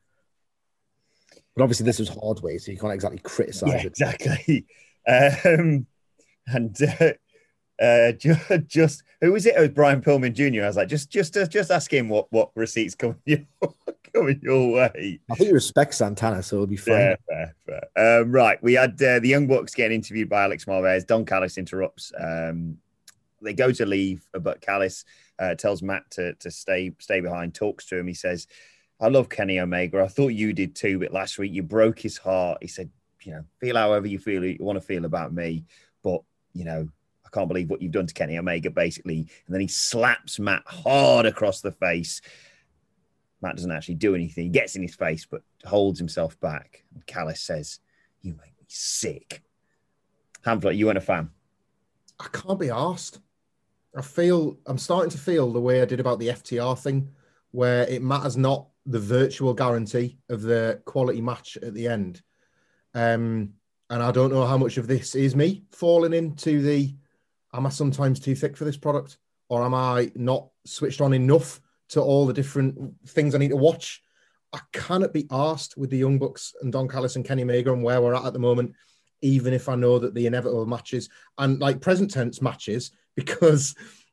But obviously this was hard way, so you can't exactly criticize yeah, it. Exactly. Um, and uh, uh, just, just who was it? It was Brian Pillman Junior I was like, just, just, uh, just ask him what, what receipts coming your, coming your way. I think he respects Santana, so it'll be fine. Yeah, fair, fair. Um, right, we had uh, the Young Bucks getting interviewed by Alex Marvez. Don Callis interrupts. Um, they go to leave, but Callis uh, tells Matt to to stay stay behind. Talks to him. He says, "I love Kenny Omega. I thought you did too, but last week you broke his heart." He said, you know, feel however you feel you want to feel about me, but you know, I can't believe what you've done to Kenny Omega, basically. And then he slaps Matt hard across the face. Matt doesn't actually do anything. He gets in his face, but holds himself back. And Callis says, "You make me sick." Hamflet, you weren't a fan. I can't be arsed. I feel, I'm starting to feel the way I did about the F T R thing, where it matters not the virtual guarantee of the quality match at the end. Um, and I don't know how much of this is me falling into the, am I sometimes too thick for this product? Or am I not switched on enough to all the different things I need to watch? I cannot be arsed with the Young Bucks and Don Callis and Kenny Omega and where we're at at the moment, even if I know that the inevitable matches and like present tense matches, because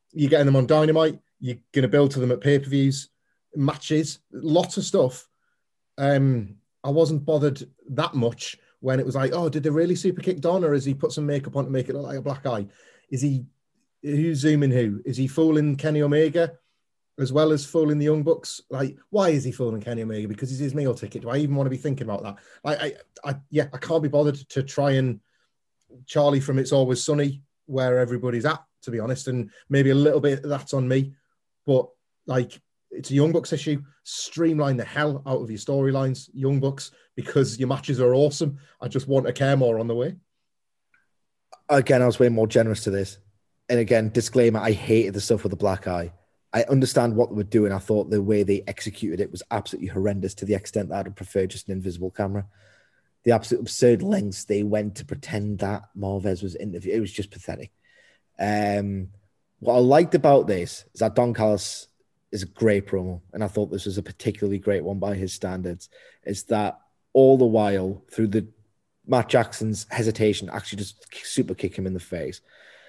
You're getting them on Dynamite. You're going to build to them at pay-per-views, matches, lots of stuff. Um, I wasn't bothered that much when it was like, oh, did they really super kick Don, or has he put some makeup on to make it look like a black eye? Is he, who's zooming who? Is he fooling Kenny Omega as well as fooling the Young Bucks? Like, why is he fooling Kenny Omega? Because he's his meal ticket. Do I even want to be thinking about that? Like, I, I, yeah, I can't be bothered to try and Charlie from It's Always Sunny where everybody's at, to be honest, and maybe a little bit of that's on me, but like, it's a Young Bucks issue. Streamline the hell out of your storylines, Young Bucks, because your matches are awesome. I just want to care more on the way. Again, I was way more generous to this. And again, disclaimer, I hated the stuff with the black eye. I understand what they were doing. I thought the way they executed it was absolutely horrendous, to the extent that I'd prefer just an invisible camera. The absolute absurd lengths they went to pretend that Marvez was interviewed. It was just pathetic. Um, what I liked about this is that Don Callis is a great promo, and I thought this was a particularly great one by his standards, is that all the while, through the Matt Jackson's hesitation, actually just super kick him in the face,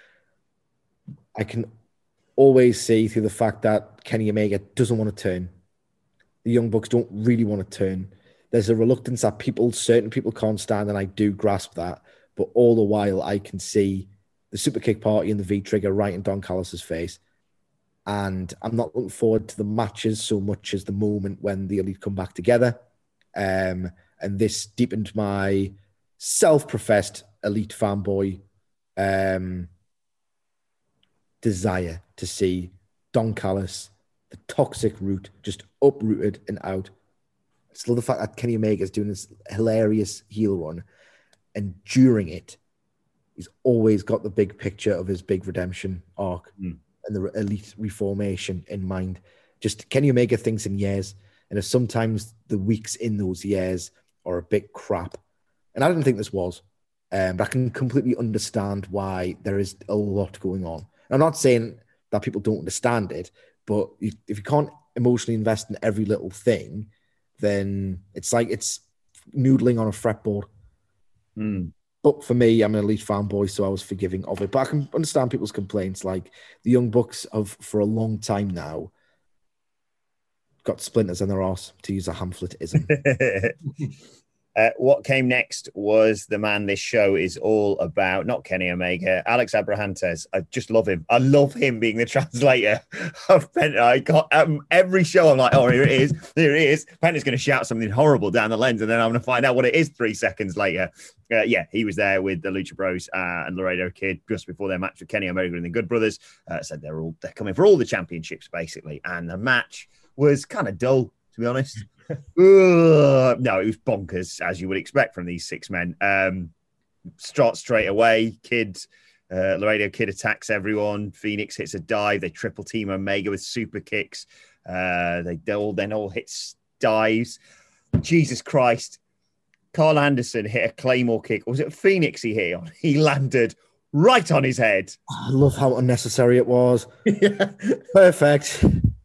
I can always see through the fact that Kenny Omega doesn't want to turn. The Young Bucks don't really want to turn. There's a reluctance that people, certain people can't stand, and I do grasp that, but all the while I can see the super kick party and the V-trigger right in Don Callis' face. And I'm not looking forward to the matches so much as the moment when the Elite come back together. Um, and this deepened my self-professed Elite fanboy um, desire to see Don Callis, the toxic root, just uprooted and out. I just love the fact that Kenny Omega is doing this hilarious heel run, and during it, he's always got the big picture of his big redemption arc. Mm. And the Elite reformation in mind. Just Kenny Omega thinks in years, and if sometimes the weeks in those years are a bit crap, and I didn't think this was, um, but I can completely understand why there is a lot going on. And I'm not saying that people don't understand it, but if you can't emotionally invest in every little thing, then it's like it's noodling on a fretboard. Mm. But for me, I'm an Elite fanboy, so I was forgiving of it. But I can understand people's complaints. Like, the Young Bucks have, for a long time now, got splinters in their arse, to use a Hamfletism. Uh, what came next was the man this show is all about, not Kenny Omega, Alex Abrahantes. I just love him. I love him being the translator of Penta. I got um, every show, I'm like, oh, here it is. Here it is. Penta's going to shout something horrible down the lens, and then I'm going to find out what it is three seconds later. Uh, yeah, he was there with the Lucha Bros uh, and Laredo Kid just before their match with Kenny Omega and the Good Brothers. Uh, said they're all they're coming for all the championships, basically. And the match was kind of dull, to be honest. uh, no, it was bonkers, as you would expect from these six men. Um, start straight away. Kid, uh, Laredo Kid attacks everyone. Phoenix hits a dive. They triple team Omega with super kicks. Uh, they all then all hits dives. Jesus Christ. Carl Anderson hit a Claymore kick. Or was it Phoenix he hit on? He landed right on his head. I love how unnecessary it was. Yeah. Perfect.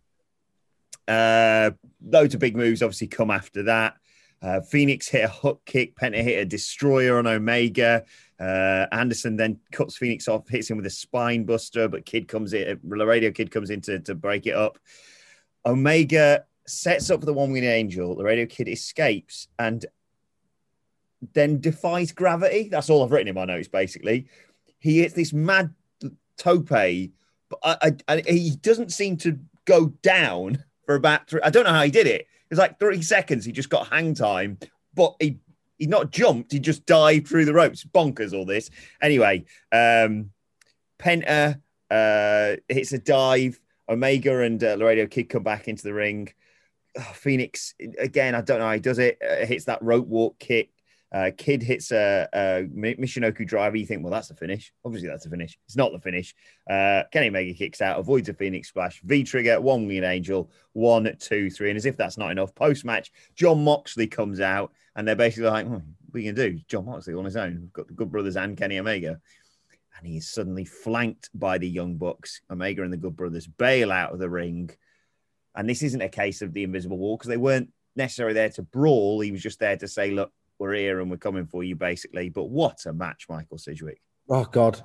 Uh, loads of big moves obviously come after that. Uh, Phoenix hit a hook kick. Penta hit a destroyer on Omega. Uh, Anderson then cuts Phoenix off, hits him with a spine buster, but Kid comes in, Laredo Kid comes in to, to break it up. Omega sets up the one-winged angel. Laredo Kid escapes and then defies gravity. That's all I've written in my notes, basically. He hits this mad tope, but I, I, I, he doesn't seem to go down for about three. I don't know how he did it. It was like three seconds. He just got hang time, but he he not jumped. He just dived through the ropes. Bonkers, all this. Anyway, um, Penta uh, hits a dive. Omega and uh, Laredo Kid come back into the ring. Oh, Phoenix, again, I don't know how he does it. Uh, hits that rope walk kick. Uh, Kid hits a, a Michinoku driver. You think, well, that's the finish. Obviously, that's the finish. It's not the finish. Uh, Kenny Omega kicks out, avoids a Phoenix splash. V-trigger, one winged angel, one, two, three. And as if that's not enough, post-match, John Moxley comes out, and they're basically like, oh, what are you going to do? John Moxley on his own. We've got the Good Brothers and Kenny Omega. And he's suddenly flanked by the Young Bucks. Omega and the Good Brothers bail out of the ring. And this isn't a case of the invisible wall, because they weren't necessarily there to brawl. He was just there to say, look, we're here and we're coming for you, basically. But what a match, Michael Sidgwick. Oh, God.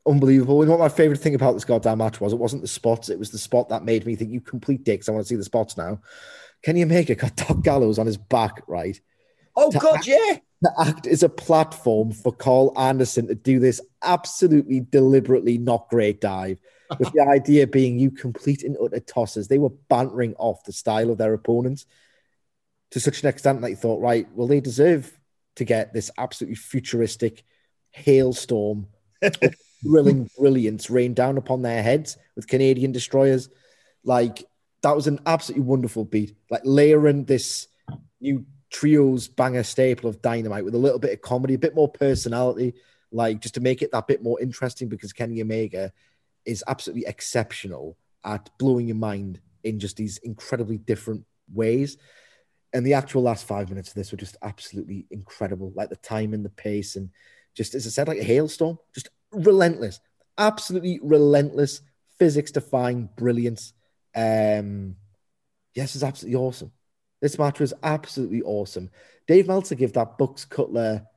unbelievable. And what my favorite thing about this goddamn match was, it wasn't the spots, it was the spot that made me think, you complete dicks, I want to see the spots now. Kenny Omega got Doc Gallows on his back, right? Oh, to God, act, yeah. To act as a platform for Carl Anderson to do this absolutely deliberately not great dive, with the idea being you complete and utter tosses. They were bantering off the style of their opponents to such an extent that you thought, right, well, they deserve to get this absolutely futuristic hailstorm of thrilling brilliance rain down upon their heads with Canadian destroyers. Like, that was an absolutely wonderful beat. Like, layering this new trios banger staple of Dynamite with a little bit of comedy, a bit more personality, like just to make it that bit more interesting, because Kenny Omega is absolutely exceptional at blowing your mind in just these incredibly different ways. And the actual last five minutes of this were just absolutely incredible. Like the time and the pace, and just, as I said, like a hailstorm, just relentless, absolutely relentless, physics-defying brilliance. Um, yes, it's absolutely awesome. This match was absolutely awesome. Dave Meltzer gave that Bucks Cutler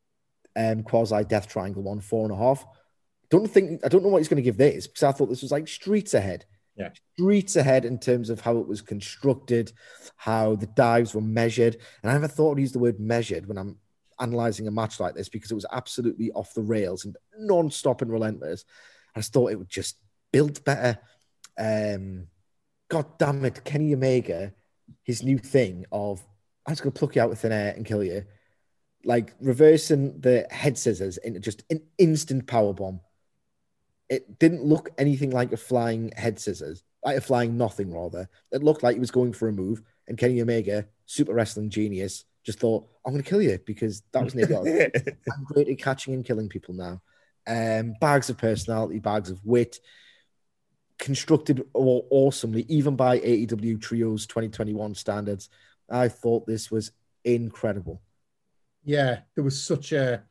um, quasi death triangle one four and a half. Don't think I don't know what he's going to give this, because I thought this was like streets ahead. Yeah, streets ahead in terms of how it was constructed, how the dives were measured. And I never thought I'd use the word measured when I'm analyzing a match like this, because it was absolutely off the rails and non-stop and relentless. I just thought it would just build better. Um, God damn it, Kenny Omega, his new thing of, I'm just going to pluck you out with thin air and kill you. Like reversing the head scissors into just an instant power bomb. It didn't look anything like a flying head scissors, like a flying nothing, rather. It looked like he was going for a move, and Kenny Omega, super wrestling genius, just thought, I'm going to kill you because that was an idiot. I'm great at catching and killing people now. Um, bags of personality, bags of wit, constructed awesomely, even by A E W Trios twenty twenty-one standards. I thought this was incredible. Yeah, there was such a...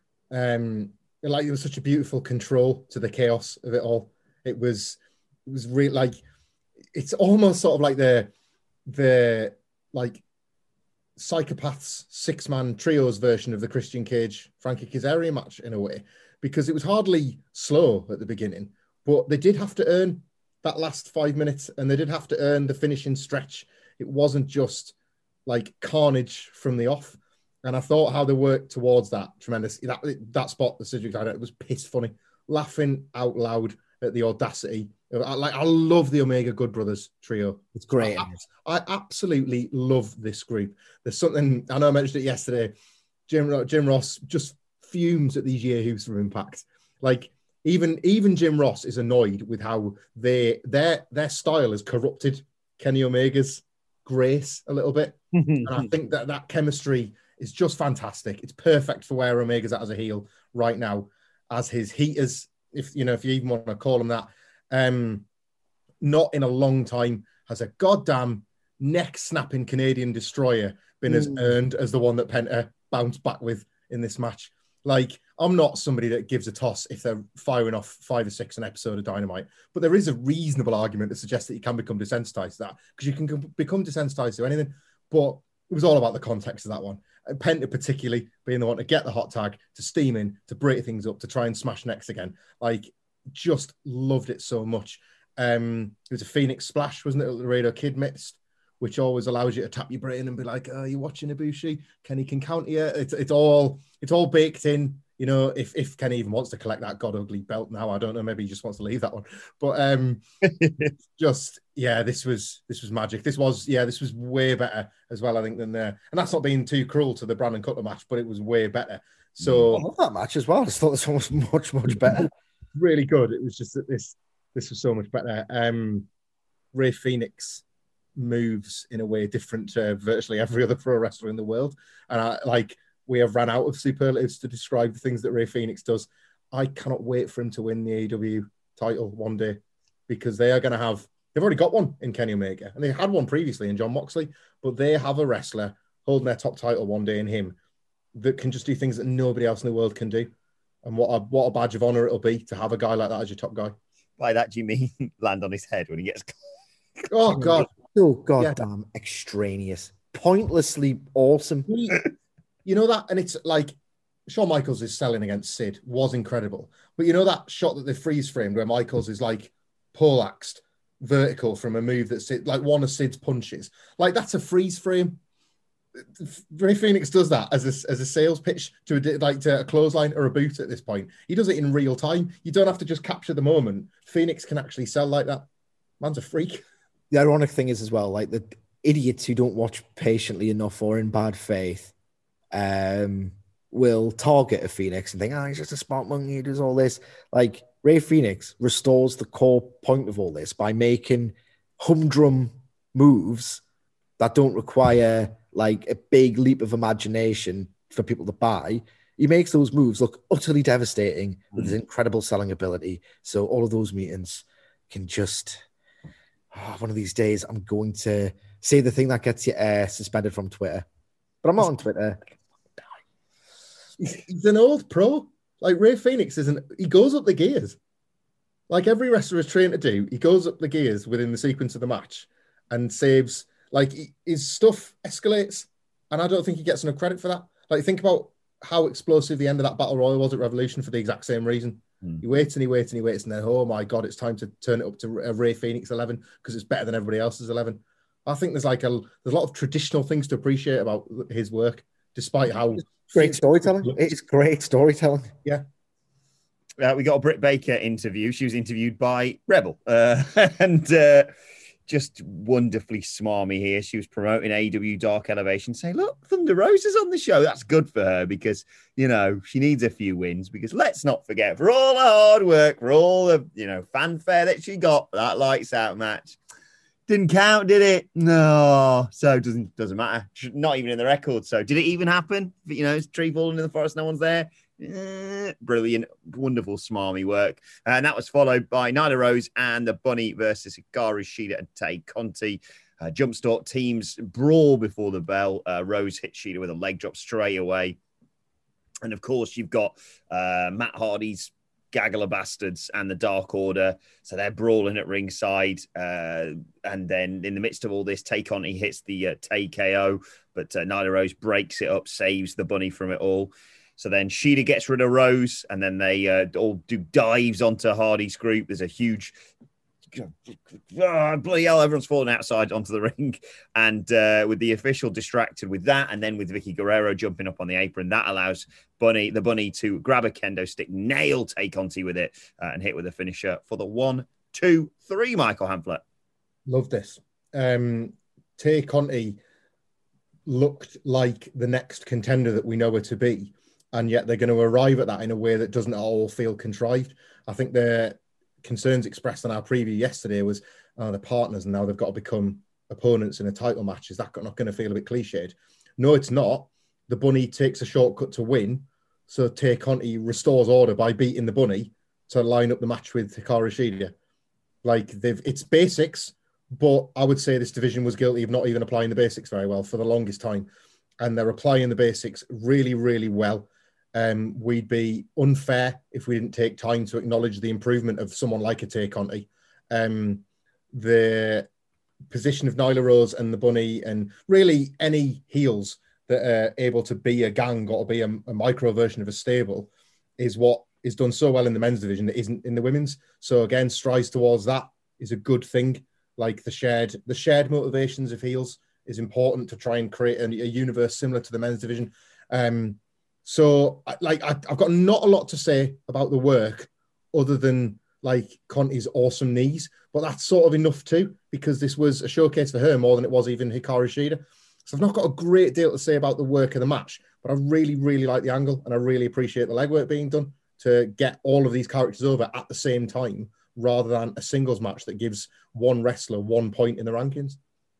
Um, like there was such a beautiful control to the chaos of it all. It was, it was really like, it's almost sort of like the, the like psychopaths six man trios version of the Christian Cage Frankie Kazarian match in a way, because it was hardly slow at the beginning, but they did have to earn that last five minutes and they did have to earn the finishing stretch. It wasn't just like carnage from the off. And I thought how they worked towards that tremendous. That that spot, the Cedric Diner, it was piss funny, laughing out loud at the audacity. I, like I love the Omega Good Brothers trio. It's great. I, I absolutely love this group. There's something I know I mentioned it yesterday. Jim Jim Ross just fumes at these yahoos from Impact. Like even even Jim Ross is annoyed with how they their their style has corrupted Kenny Omega's grace a little bit, and I think that that chemistry is just fantastic. It's perfect for where Omega's at as a heel right now, as his heaters, if you know, if you even want to call him that. Um, not in a long time has a goddamn neck-snapping Canadian destroyer been mm. as earned as the one that Penta bounced back with in this match. Like, I'm not somebody that gives a toss if they're firing off five or six an episode of Dynamite, but there is a reasonable argument to suggest that you can become desensitized to that, because you can become desensitized to anything. But it was all about the context of that one. Penta particularly being the one to get the hot tag, to steam in, to break things up, to try and smash necks again. Like, just loved it so much. Um, it was a Phoenix splash, wasn't it, that Laredo Kid missed, which always allows you to tap your brain and be like, oh, you're watching Ibushi, Kenny can counter you. It's, it's all it's all baked in. You know, if, if Kenny even wants to collect that God Ugly belt now, I don't know, maybe he just wants to leave that one. But um, just, yeah, this was this was magic. This was, yeah, this was way better as well, I think, than there. And that's not being too cruel to the Brandon Cutler match, but it was way better. So I love that match as well. I just thought this one was much, much better. Really good. It was just that this this was so much better. Um, Ray Phoenix moves in a way different to virtually every other pro wrestler in the world. And I like... we have ran out of superlatives to describe the things that Ray Phoenix does. I cannot wait for him to win the A E W title one day, because they are going to have, they've already got one in Kenny Omega, and they had one previously in John Moxley, but they have a wrestler holding their top title one day in him that can just do things that nobody else in the world can do. And what a, what a badge of honor it'll be to have a guy like that as your top guy. By that, do you mean land on his head when he gets... Oh, God. Oh, goddamn yeah. Extraneous. Pointlessly awesome. You know that, and it's like, Shawn Michaels is selling against Sid was incredible. But you know that shot that they freeze framed where Michaels is like poleaxed vertical from a move that's like one of Sid's punches? Like that's a freeze frame. Rey Fenix does that as a, as a sales pitch to a, like to a clothesline or a boot at this point. He does it in real time. You don't have to just capture the moment. Fenix can actually sell like that. Man's a freak. The ironic thing is as well, like the idiots who don't watch patiently enough or in bad faith um, will target a Fenix and think, oh, he's just a smart monkey, he does all this. Like Rey Fenix restores the core point of all this by making humdrum moves that don't require like a big leap of imagination for people to buy. He makes those moves look utterly devastating with his incredible selling ability. So all of those meetings can just, oh, one of these days I'm going to say the thing that gets you uh, suspended from Twitter. But I'm not on Twitter. He's an old pro. Like Rey Fenix isn't, he goes up the gears. Like every wrestler is trained to do, he goes up the gears within the sequence of the match and saves. Like, his stuff escalates, and I don't think he gets enough credit for that. Like, think about how explosive the end of that Battle Royal was at Revolution for the exact same reason. Mm. He waits and he waits and he waits, and then, oh my God, it's time to turn it up to a Rey Fenix eleven because it's better than everybody else's eleven. I think there's like a there's a lot of traditional things to appreciate about his work, despite how... Great storytelling. It's great storytelling. Yeah. Uh, we got a Britt Baker interview. She was interviewed by Rebel. Uh, and... Uh, Just wonderfully smarmy here. She was promoting A E W Dark Elevation, saying, look, Thunder Rosa's on the show. That's good for her because, you know, she needs a few wins because let's not forget, for all the hard work, for all the, you know, fanfare that she got for that lights out match, didn't count, did it? No. So it doesn't, doesn't matter. Not even in the record. So did it even happen? You know, it's tree falling in the forest, no one's there. Eh, brilliant, wonderful, smarmy work. And that was followed by Nyla Rose and the Bunny versus Hikaru Shida and Tay Conti. Uh, Jumpstart teams brawl before the bell. Uh, Rose hit Shida with a leg drop straight away. And of course, you've got uh, Matt Hardy's Gaggle of Bastards and the Dark Order. So they're brawling at ringside. Uh, and then in the midst of all this, Tay Conti hits the uh, Tay K O, but uh, Nyla Rose breaks it up, saves the Bunny from it all. So then Shida gets rid of Rose, and then they uh, all do dives onto Hardy's group. There's a huge, oh, bloody hell, everyone's falling outside onto the ring. And uh, with the official distracted with that, and then with Vicky Guerrero jumping up on the apron, that allows Bunny, the Bunny to grab a kendo stick, nail Tay Conti with it, uh, and hit with a finisher for the one, two, three, Michael Hamflett. Love this. Um, Tay Conti looked like the next contender that we know her to be. And yet they're going to arrive at that in a way that doesn't all feel contrived. I think the concerns expressed on our preview yesterday was uh, they're partners and now they've got to become opponents in a title match. Is that not going to feel a bit cliched? No, it's not. The Bunny takes a shortcut to win. So Tay Conti restores order by beating the Bunny to line up the match with Hikaru Shida. Like, they've, it's basics, but I would say this division was guilty of not even applying the basics very well for the longest time. And they're applying the basics really, really well. Um, we'd be unfair if we didn't take time to acknowledge the improvement of someone like a Tay Conti. Um, the position of Nyla Rose and the Bunny, and really any heels that are able to be a gang or be a, a micro version of a stable, is what is done so well in the men's division that isn't in the women's. So again, strides towards that is a good thing. Like the shared, the shared motivations of heels is important to try and create a, a universe similar to the men's division. Um, So, like, I, I've got not a lot to say about the work other than, like, Conti's awesome knees. But that's sort of enough, too, because this was a showcase for her more than it was even Hikaru Shida. So I've not got a great deal to say about the work of the match, but I really, really like the angle, and I really appreciate the legwork being done to get all of these characters over at the same time, rather than a singles match that gives one wrestler one point in the rankings.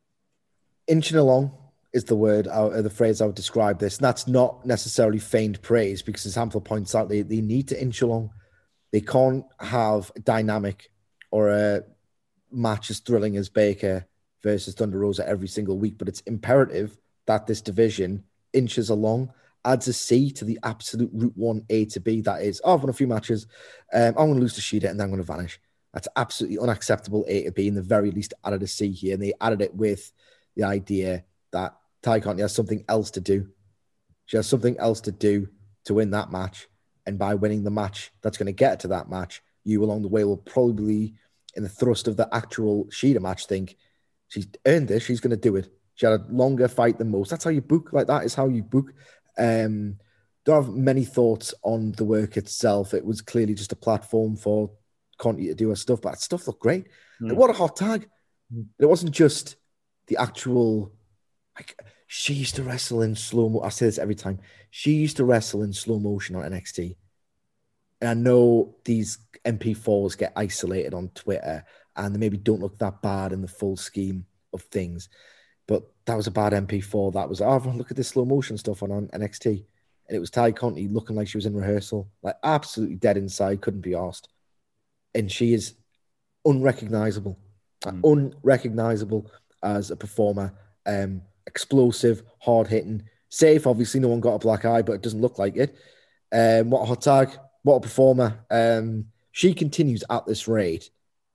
Inching along is the word, uh, the phrase I would describe this. And that's not necessarily feigned praise because, as Hamflett points out, they, they need to inch along. They can't have a dynamic or a match as thrilling as Baker versus Thunder Rosa every single week, but it's imperative that this division inches along, adds a C to the absolute Route one A to B. That is, oh, I've won a few matches. Um, I'm going to lose to Shida and then I'm going to vanish. That's absolutely unacceptable A to B. In the very least, added a C here. And they added it with the idea that Tay Conti has something else to do. She has something else to do to win that match. And by winning the match that's going to get to that match, you along the way will probably, in the thrust of the actual Shida match, think she's earned this. She's going to do it. She had a longer fight than most. That's how you book. Like, that is how you book. Um, don't have many thoughts on the work itself. It was clearly just a platform for Conti to do her stuff, but stuff looked great. Mm. Like, what a hot tag. Mm. It wasn't just the actual, like, she used to wrestle in slow mo. I say this every time. She used to wrestle in slow motion on N X T. And I know these M P fours get isolated on Twitter and they maybe don't look that bad in the full scheme of things. But that was a bad M P four. That was, oh, look at this slow motion stuff on, on N X T. And it was Ty Conti looking like she was in rehearsal, like absolutely dead inside, couldn't be asked. And she is unrecognizable, mm. unrecognizable as a performer. Um, explosive, hard-hitting, safe. Obviously, no one got a black eye, but it doesn't look like it. Um, what a hot tag. What a performer. Um, she continues at this rate.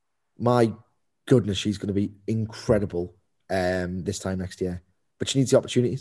My goodness, she's going to be incredible um, this time next year. But she needs the opportunities.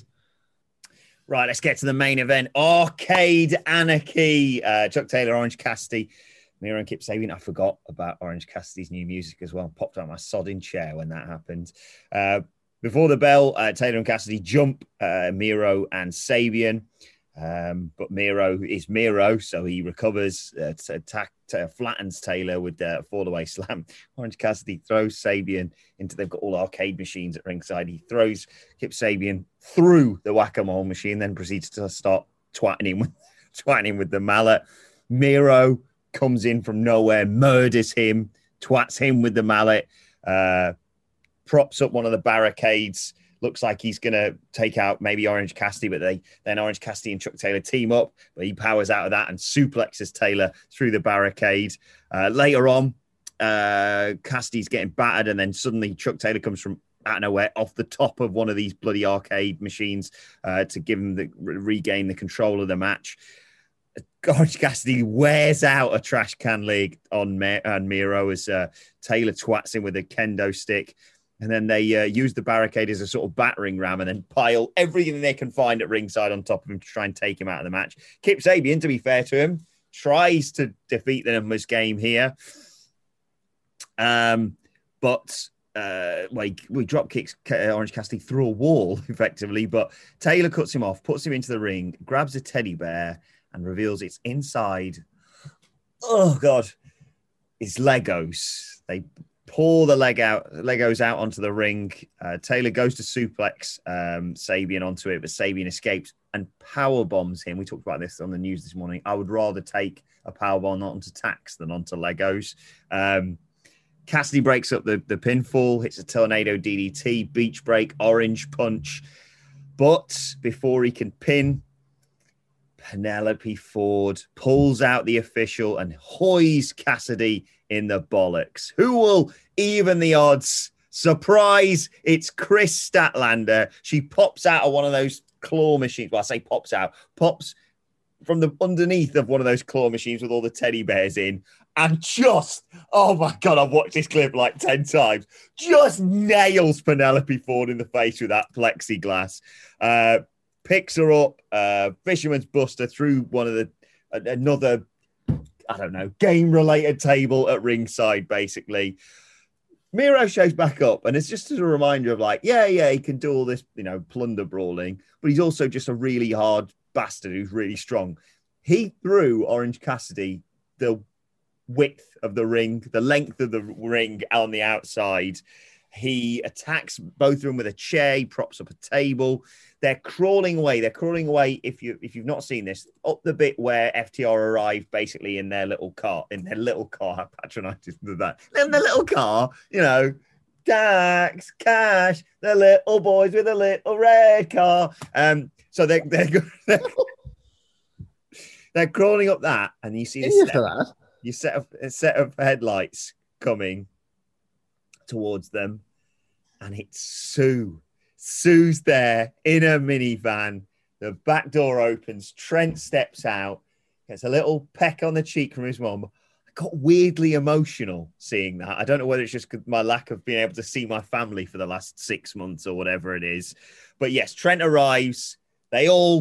Right, let's get to the main event. Arcade Anarchy. Uh, Chuck Taylor, Orange Cassidy, Miro and Kip Sabian. I forgot about Orange Cassidy's new music as well. Popped out my sodding chair when that happened. Uh, before the bell, uh, Taylor and Cassidy jump uh, Miro and Sabian. Um, but Miro is Miro, so he recovers, uh, to attack, to flattens Taylor with the uh, fall-away slam. Orange Cassidy throws Sabian into, they've got all arcade machines at ringside. He throws Kip Sabian through the whack-a-mole machine, then proceeds to start twatting him with, twatting him with the mallet. Miro comes in from nowhere, murders him, twats him with the mallet, uh, props up one of the barricades. Looks like he's going to take out maybe Orange Cassidy, but they then Orange Cassidy and Chuck Taylor team up, but he powers out of that and suplexes Taylor through the barricade. Uh, later on, uh, Cassidy's getting battered, and then suddenly Chuck Taylor comes from out of nowhere off the top of one of these bloody arcade machines uh, to give him the regain the control of the match. Orange Cassidy wears out a trash can leg on, on Miro as uh, Taylor twats him with a kendo stick. And then they uh, use the barricade as a sort of battering ram and then pile everything they can find at ringside on top of him to try and take him out of the match. Kip Sabian, to be fair to him, tries to defeat the numbers game here. Um, but uh, like we drop kicks Orange Cassidy through a wall, effectively. But Taylor cuts him off, puts him into the ring, grabs a teddy bear and reveals it's inside. Oh, God. It's Legos. They pour the leg out, Legos out onto the ring. Uh, Taylor goes to suplex um, Sabian onto it, but Sabian escapes and power bombs him. We talked about this on the news this morning. I would rather take a power bomb onto tacks than onto Legos. Um, Cassidy breaks up the, the pinfall, hits a tornado D D T, beach break, orange punch. But before he can pin, Penelope Ford pulls out the official and hoys Cassidy in the bollocks. Who will even the odds? Surprise, it's Chris Statlander. She pops out of one of those claw machines. Well, I say pops out, pops from the underneath of one of those claw machines with all the teddy bears in. And just, oh my God, I've watched this clip like ten times. Just nails Penelope Ford in the face with that plexiglass. Uh, picks her up, uh, Fisherman's Buster through one of the, another, I don't know, game-related table at ringside, basically. Miro shows back up, and it's just as a reminder of like, yeah, yeah, he can do all this, you know, plunder brawling, but he's also just a really hard bastard who's really strong. He threw Orange Cassidy the width of the ring, the length of the ring on the outside. He attacks both of them with a chair. He props up a table. They're crawling away. They're crawling away. If you if you've not seen this, up the bit where F T R arrived, basically in their little car, in their little car. How patronising with that? In the little car, you know, Dax, Cash, the little boys with a little red car. Um, so they they're they're, they're crawling up that, and you see this set, that. you set of a set of headlights coming towards them, and it's Sue. Sue's there in a minivan. The back door opens. Trent steps out, gets a little peck on the cheek from his mom. I got weirdly emotional seeing that. I don't know whether it's just my lack of being able to see my family for the last six months or whatever it is. But yes, Trent arrives. They all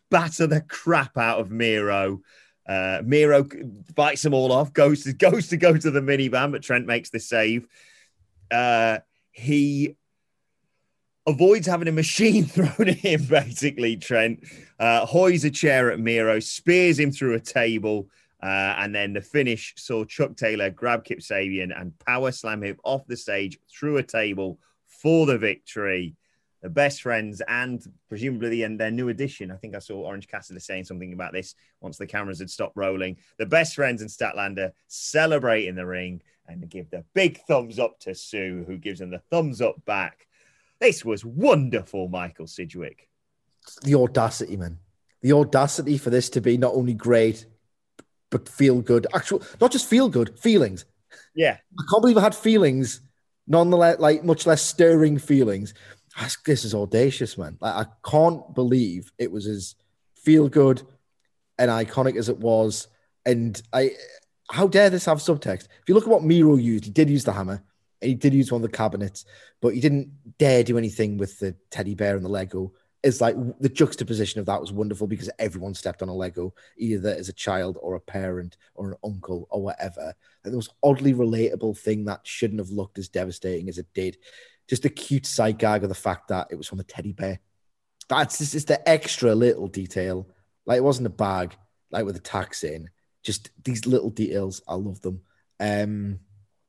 batter the crap out of Miro. Uh, Miro bites them all off, goes to, goes to go to the minivan, but Trent makes the save. Uh, he avoids having a machine thrown at him, basically, Trent. Uh, hoys a chair at Miro, spears him through a table, uh, and then the finish saw Chuck Taylor grab Kip Sabian and power slam him off the stage through a table for the victory. The best friends and presumably in their new addition. I think I saw Orange Cassidy saying something about this once the cameras had stopped rolling. The best friends and Statlander celebrate in the ring and give the big thumbs up to Sue, who gives them the thumbs up back. This was wonderful, Michael Sidgwick. The audacity, man. The audacity for this to be not only great, but feel good. Actual, not just feel good, feelings. Yeah. I can't believe I had feelings, nonetheless, like much less stirring feelings. This is audacious, man. Like, I can't believe it was as feel good and iconic as it was. And I, how dare this have subtext? If you look at what Miro used, he did use the hammer. And he did use one of the cabinets, but he didn't dare do anything with the teddy bear and the Lego. It's like the juxtaposition of that was wonderful because everyone stepped on a Lego, either as a child or a parent or an uncle or whatever. And the most oddly relatable thing that shouldn't have looked as devastating as it did. Just a cute side gag of the fact that it was from a teddy bear. That's just, just the extra little detail. Like, it wasn't a bag, like with a tax in. Just these little details. I love them. Um,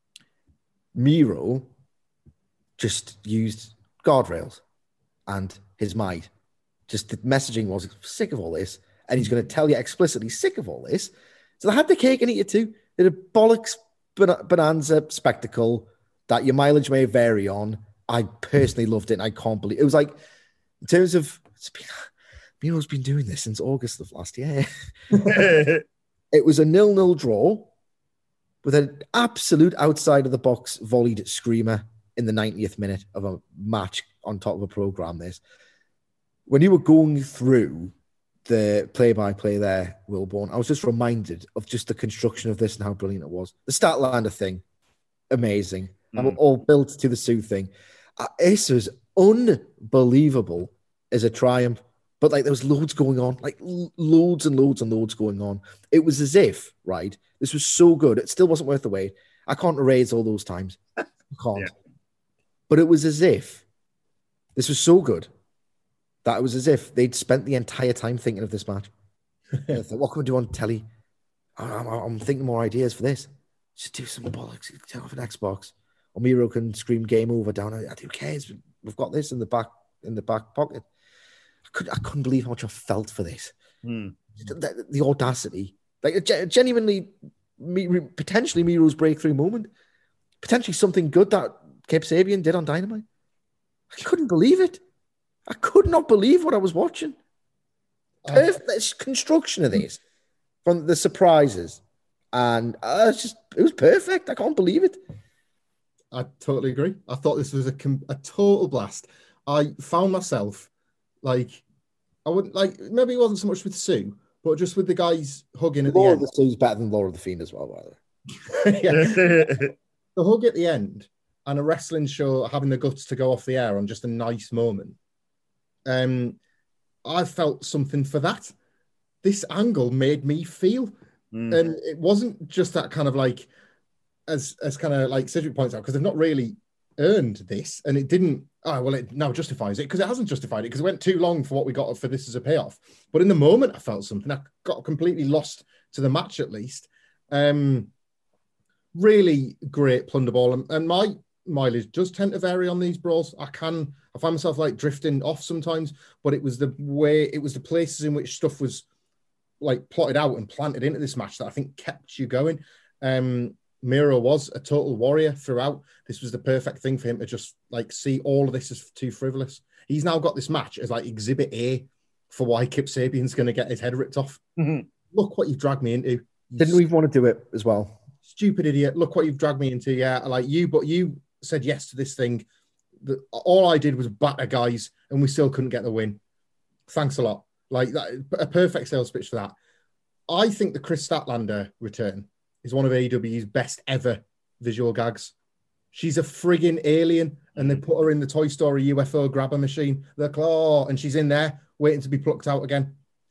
Miro just used guardrails and his might. Just the messaging was sick of all this. And he's going to tell you explicitly sick of all this. So they had the cake and eat it too. They did a bollocks bonanza spectacle that your mileage may vary on. I personally loved it, and I can't believe it was like, in terms of, it's been, Miro's been doing this since August of last year. It was a nil-nil draw with an absolute outside of the box volleyed screamer in the ninetieth minute of a match on top of a program. This, when you were going through the play-by-play there, Wilborn, I was just reminded of just the construction of this and how brilliant it was. The Statlander thing, amazing. Mm. All built to the Sioux thing. Uh, this was unbelievable as a triumph, but like there was loads going on, like l- loads and loads and loads going on. It was as if, right, this was so good. It still wasn't worth the wait. I can't erase all those times. I can't. Yeah. But it was as if this was so good that it was as if they'd spent the entire time thinking of this match. Thought, what can we do on telly? I'm, I'm thinking more ideas for this. Just do some bollocks. Turn off an Xbox. Or Miro can scream game over down. Who cares? We've got this in the back in the back pocket. I, could, I couldn't believe how much I felt for this. Mm. The, the audacity. Like, genuinely, potentially Miro's breakthrough moment. Potentially something good that Kip Sabian did on Dynamite. I couldn't believe it. I could not believe what I was watching. Perfect construction of this. From the surprises. And uh, it's just, it was perfect. I can't believe it. I totally agree. I thought this was a, a total blast. I found myself like, I wouldn't like, maybe it wasn't so much with Sue, but just with the guys hugging at Laura the end. Laura the Sue's better than Laura the Fiend as well, by the way. Yeah. The hug at the end and a wrestling show having the guts to go off the air on just a nice moment. Um, I felt something for that. This angle made me feel. Mm. And it wasn't just that kind of like, as as kind of like Cedric points out, because they've not really earned this, and it didn't, oh, well, it now justifies it, because it hasn't justified it, because it went too long for what we got for this as a payoff. But in the moment, I felt something. I got completely lost to the match, at least. Um, really great plunderball. And, and my mileage does tend to vary on these brawls. I can, I find myself like drifting off sometimes, but it was the way, it was the places in which stuff was like plotted out and planted into this match that I think kept you going. Um, Miro was a total warrior throughout. This was the perfect thing for him to just like see all of this as too frivolous. He's now got this match as like exhibit A for why Kip Sabian's going to get his head ripped off. Mm-hmm. Look what you've dragged me into. You Didn't we want to do it as well? Stupid idiot. Look what you've dragged me into. Yeah, like you, but you said yes to this thing. The, all I did was batter guys and we still couldn't get the win. Thanks a lot. Like that, a perfect sales pitch for that. I think the Chris Statlander return is one of A E W's best ever visual gags. She's a friggin' alien, and they put her in the Toy Story U F O grabber machine, the claw, and she's in there waiting to be plucked out again.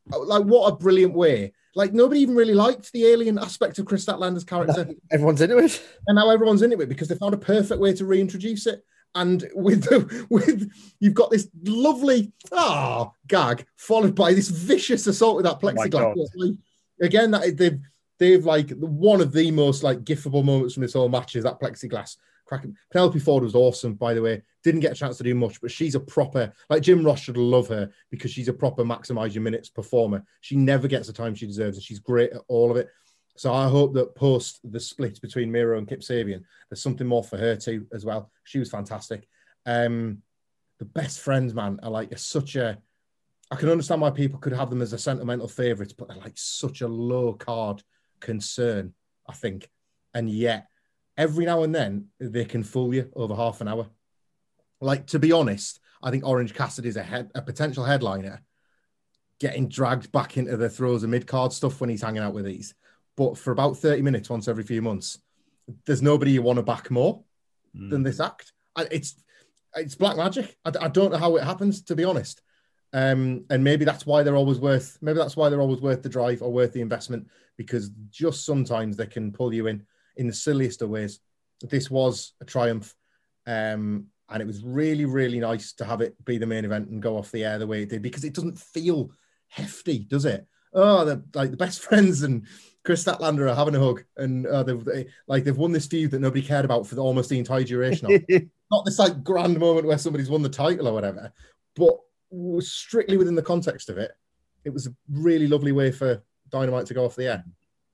Like, what a brilliant way. Like, nobody even really liked the alien aspect of Chris Statlander's character. Everyone's into it. And now everyone's into it because they found a perfect way to reintroduce it. And with the with you've got this lovely ah gag followed by this vicious assault with that plexiglass. Oh like, again, that they've they've like one of the most like gifable moments from this whole match is that plexiglass cracking. Penelope Ford was awesome, by the way. Didn't get a chance to do much, but she's a proper like Jim Ross should love her because she's a proper maximize your minutes performer. She never gets the time she deserves, and she's great at all of it. So I hope that post the split between Miro and Kip Sabian, there's something more for her too as well. She was fantastic. Um, the best friends, man, are like are such a. I can understand why people could have them as a sentimental favourites, but they're like such a low card concern, I think. And yet, every now and then they can fool you over half an hour. Like, to be honest, I think Orange Cassidy is a, head, a potential headliner, getting dragged back into the throes of mid card stuff when he's hanging out with these. But for about thirty minutes, once every few months, there's nobody you want to back more mm. than this act. It's it's black magic. I, I don't know how it happens, to be honest. Um, and maybe that's why they're always worth. Maybe that's why they're always worth the drive or worth the investment, because just sometimes they can pull you in in the silliest of ways. This was a triumph, um, and it was really, really nice to have it be the main event and go off the air the way it did, because it doesn't feel hefty, does it? Oh, the like the best friends and Chris Statlander are having a hug, and uh, they've they, like they've won this feud that nobody cared about for the, almost the entire duration of it. Not this like grand moment where somebody's won the title or whatever, but strictly within the context of it, it was a really lovely way for Dynamite to go off the air.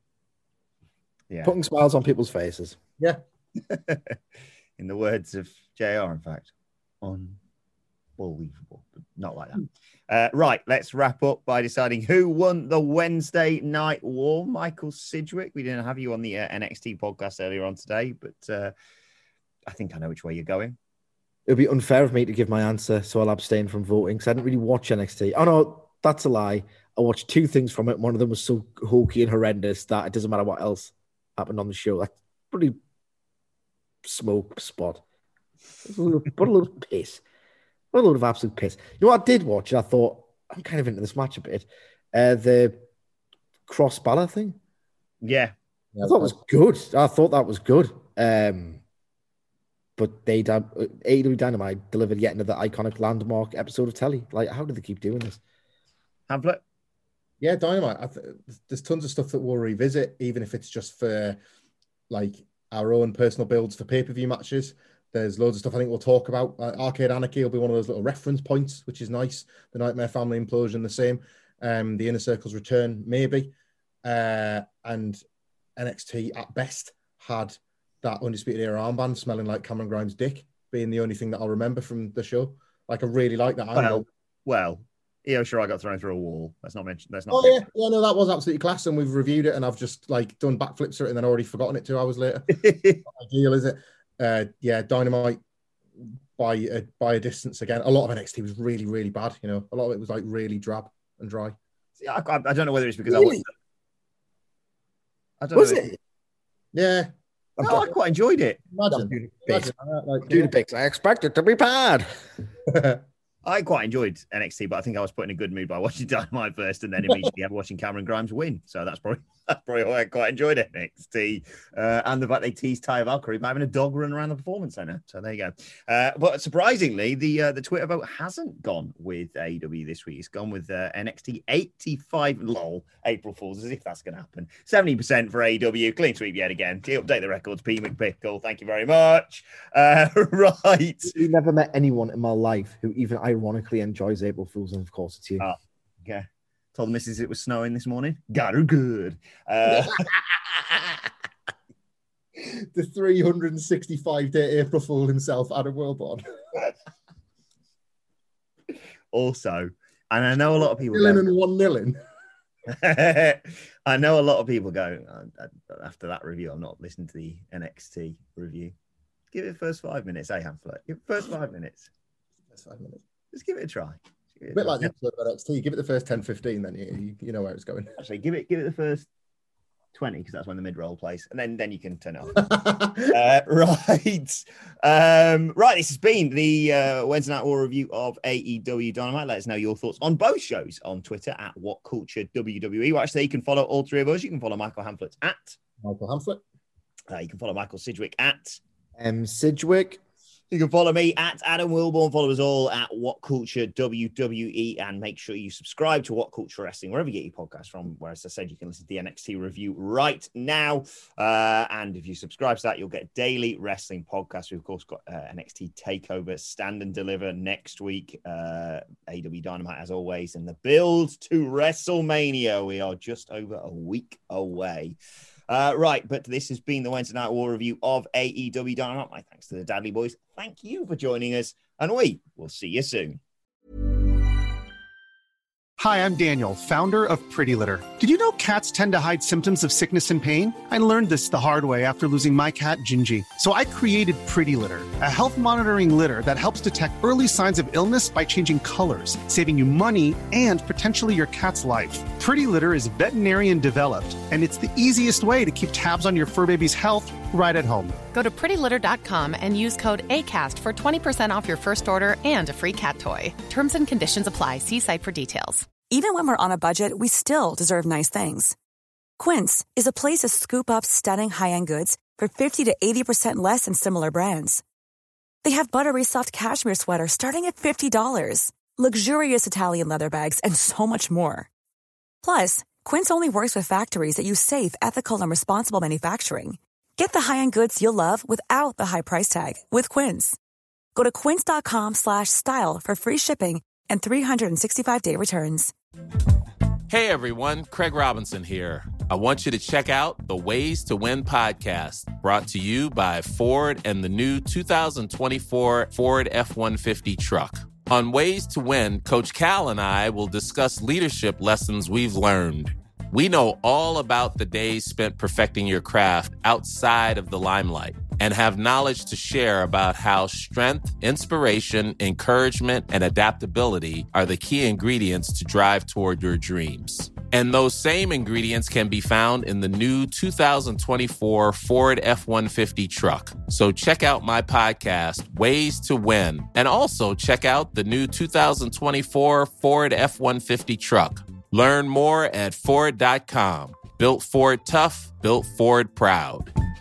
Yeah, putting smiles on people's faces. Yeah, in the words of J R, in fact, unbelievable, but not like that. Uh, right, let's wrap up by deciding who won the Wednesday Night War. Michael Sidgwick. We didn't have you on the uh, N X T podcast earlier on today, but uh, I think I know which way you're going. It would be unfair of me to give my answer, so I'll abstain from voting because I didn't really watch N X T. Oh, no, that's a lie. I watched two things from it. One of them was so hokey and horrendous that it doesn't matter what else happened on the show. That's pretty smoke spot. What a little, what a little piss. What a load of absolute piss. You know what I did watch? I thought, I'm kind of into this match a bit. Uh, the Cross Balor thing. Yeah. I thought it was good. I thought that was good. Um, but they A E W Dynamite delivered yet another iconic landmark episode of telly. Like, how do they keep doing this? Hamlet? Yeah, Dynamite. I th- there's tons of stuff that we'll revisit, even if it's just for like our own personal builds for pay-per-view matches. There's loads of stuff I think we'll talk about. Uh, Arcade Anarchy will be one of those little reference points, which is nice. The Nightmare Family implosion, the same. Um, the Inner Circle's return, maybe. Uh, and N X T, at best, had that Undisputed Era armband smelling like Cameron Grimes' dick, being the only thing that I'll remember from the show. Like, I really like that angle. Well, well, Io Shirai got thrown through a wall. Let's not mention. That's not. Oh, yeah. Yeah, no, that was absolutely class. And we've reviewed it, and I've just, like, done backflips for it and then already forgotten it two hours later. Not ideal, is it? Uh, yeah, Dynamite by a, by a distance again. A lot of N X T was really, really bad. You know, a lot of it was like really drab and dry. See, I, I don't know whether it's because really? I wasn't. I don't was know. it? Yeah, No, I quite enjoyed it. Imagine, imagine like, Do the picks. I expect it to be bad. I quite enjoyed N X T, but I think I was put in a good mood by watching Dynamite first and then immediately watching Cameron Grimes win. So that's probably that's probably why I quite enjoyed N X T. Uh, and the fact they teased Taya Valkyrie by having a dog run around the Performance Center. So there you go. Uh, but surprisingly, the uh, the Twitter vote hasn't gone with A E W this week. It's gone with uh, N X T eighty-five. Lol, April Fools, as if that's going to happen. seventy percent for A E W. Clean sweep yet again. To update the records, P. McPickle. Thank you very much. Uh, right. You never met anyone in my life who even ironically enjoys April Fools, and of course it's you. Oh, okay. Told the missus it was snowing this morning. Got her good. Uh, the three hundred sixty-five day April Fool himself, Adam Wilborn. Also, and I know a lot of people. Nilling and one nilling. I know a lot of people go after that review. I'm not listening to the N X T review. Give it the first five minutes, eh, Hamlet? Give it the first five minutes. First five minutes. Just give it a try. It a bit like the episode of N X T. Give it the first ten, fifteen, then you, you know where it's going. Actually, give it give it the first twenty, because that's when the mid-roll plays, and then then you can turn it off. uh, right. Um, right, this has been the uh, Wednesday Night War review of A E W Dynamite. Let us know your thoughts on both shows on Twitter at What Culture W W E. Well, actually, you can follow all three of us. You can follow Michael Hamflett at Michael Hamflett. Uh, you can follow Michael Sidgwick at M. Sidgwick. You can follow me at Adam Wilborn. Follow us all at What Culture W W E, and make sure you subscribe to What Culture Wrestling wherever you get your podcast from. Where, as I said, you can listen to the N X T review right now. Uh, and if you subscribe to that, you'll get daily wrestling podcasts. We've of course got uh, N X T Takeover Stand and Deliver next week. Uh, A E W Dynamite as always, and the build to WrestleMania. We are just over a week away. Uh, right, but this has been the Wednesday Night War review of A E W Dynamite. My thanks to the Dudley Boys. Thank you for joining us, and we will see you soon. Hi, I'm Daniel, founder of Pretty Litter. Did you know cats tend to hide symptoms of sickness and pain? I learned this the hard way after losing my cat, Gingy. So I created Pretty Litter, a health monitoring litter that helps detect early signs of illness by changing colors, saving you money and potentially your cat's life. Pretty Litter is veterinarian developed, and it's the easiest way to keep tabs on your fur baby's health right at home. Go to pretty litter dot com and use code ACAST for twenty percent off your first order and a free cat toy. Terms and conditions apply. See site for details. Even when we're on a budget, we still deserve nice things. Quince is a place to scoop up stunning high-end goods for fifty to eighty percent less than similar brands. They have buttery soft cashmere sweaters starting at fifty dollars, luxurious Italian leather bags, and so much more. Plus, Quince only works with factories that use safe, ethical, and responsible manufacturing. Get the high-end goods you'll love without the high price tag with Quince. Go to quince dot com slash style for free shipping and three sixty-five day returns. Hey everyone, Craig Robinson here. I want you to check out the Ways to Win podcast, brought to you by Ford and the new two thousand twenty-four Ford F one fifty truck. On Ways to Win, Coach Cal and I will discuss leadership lessons we've learned. We know all about the days spent perfecting your craft outside of the limelight and have knowledge to share about how strength, inspiration, encouragement, and adaptability are the key ingredients to drive toward your dreams. And those same ingredients can be found in the new two thousand twenty-four Ford F one fifty truck. So check out my podcast, Ways to Win, and also check out the new two thousand twenty-four Ford F one fifty truck. Learn more at Ford dot com. Built Ford tough, built Ford proud.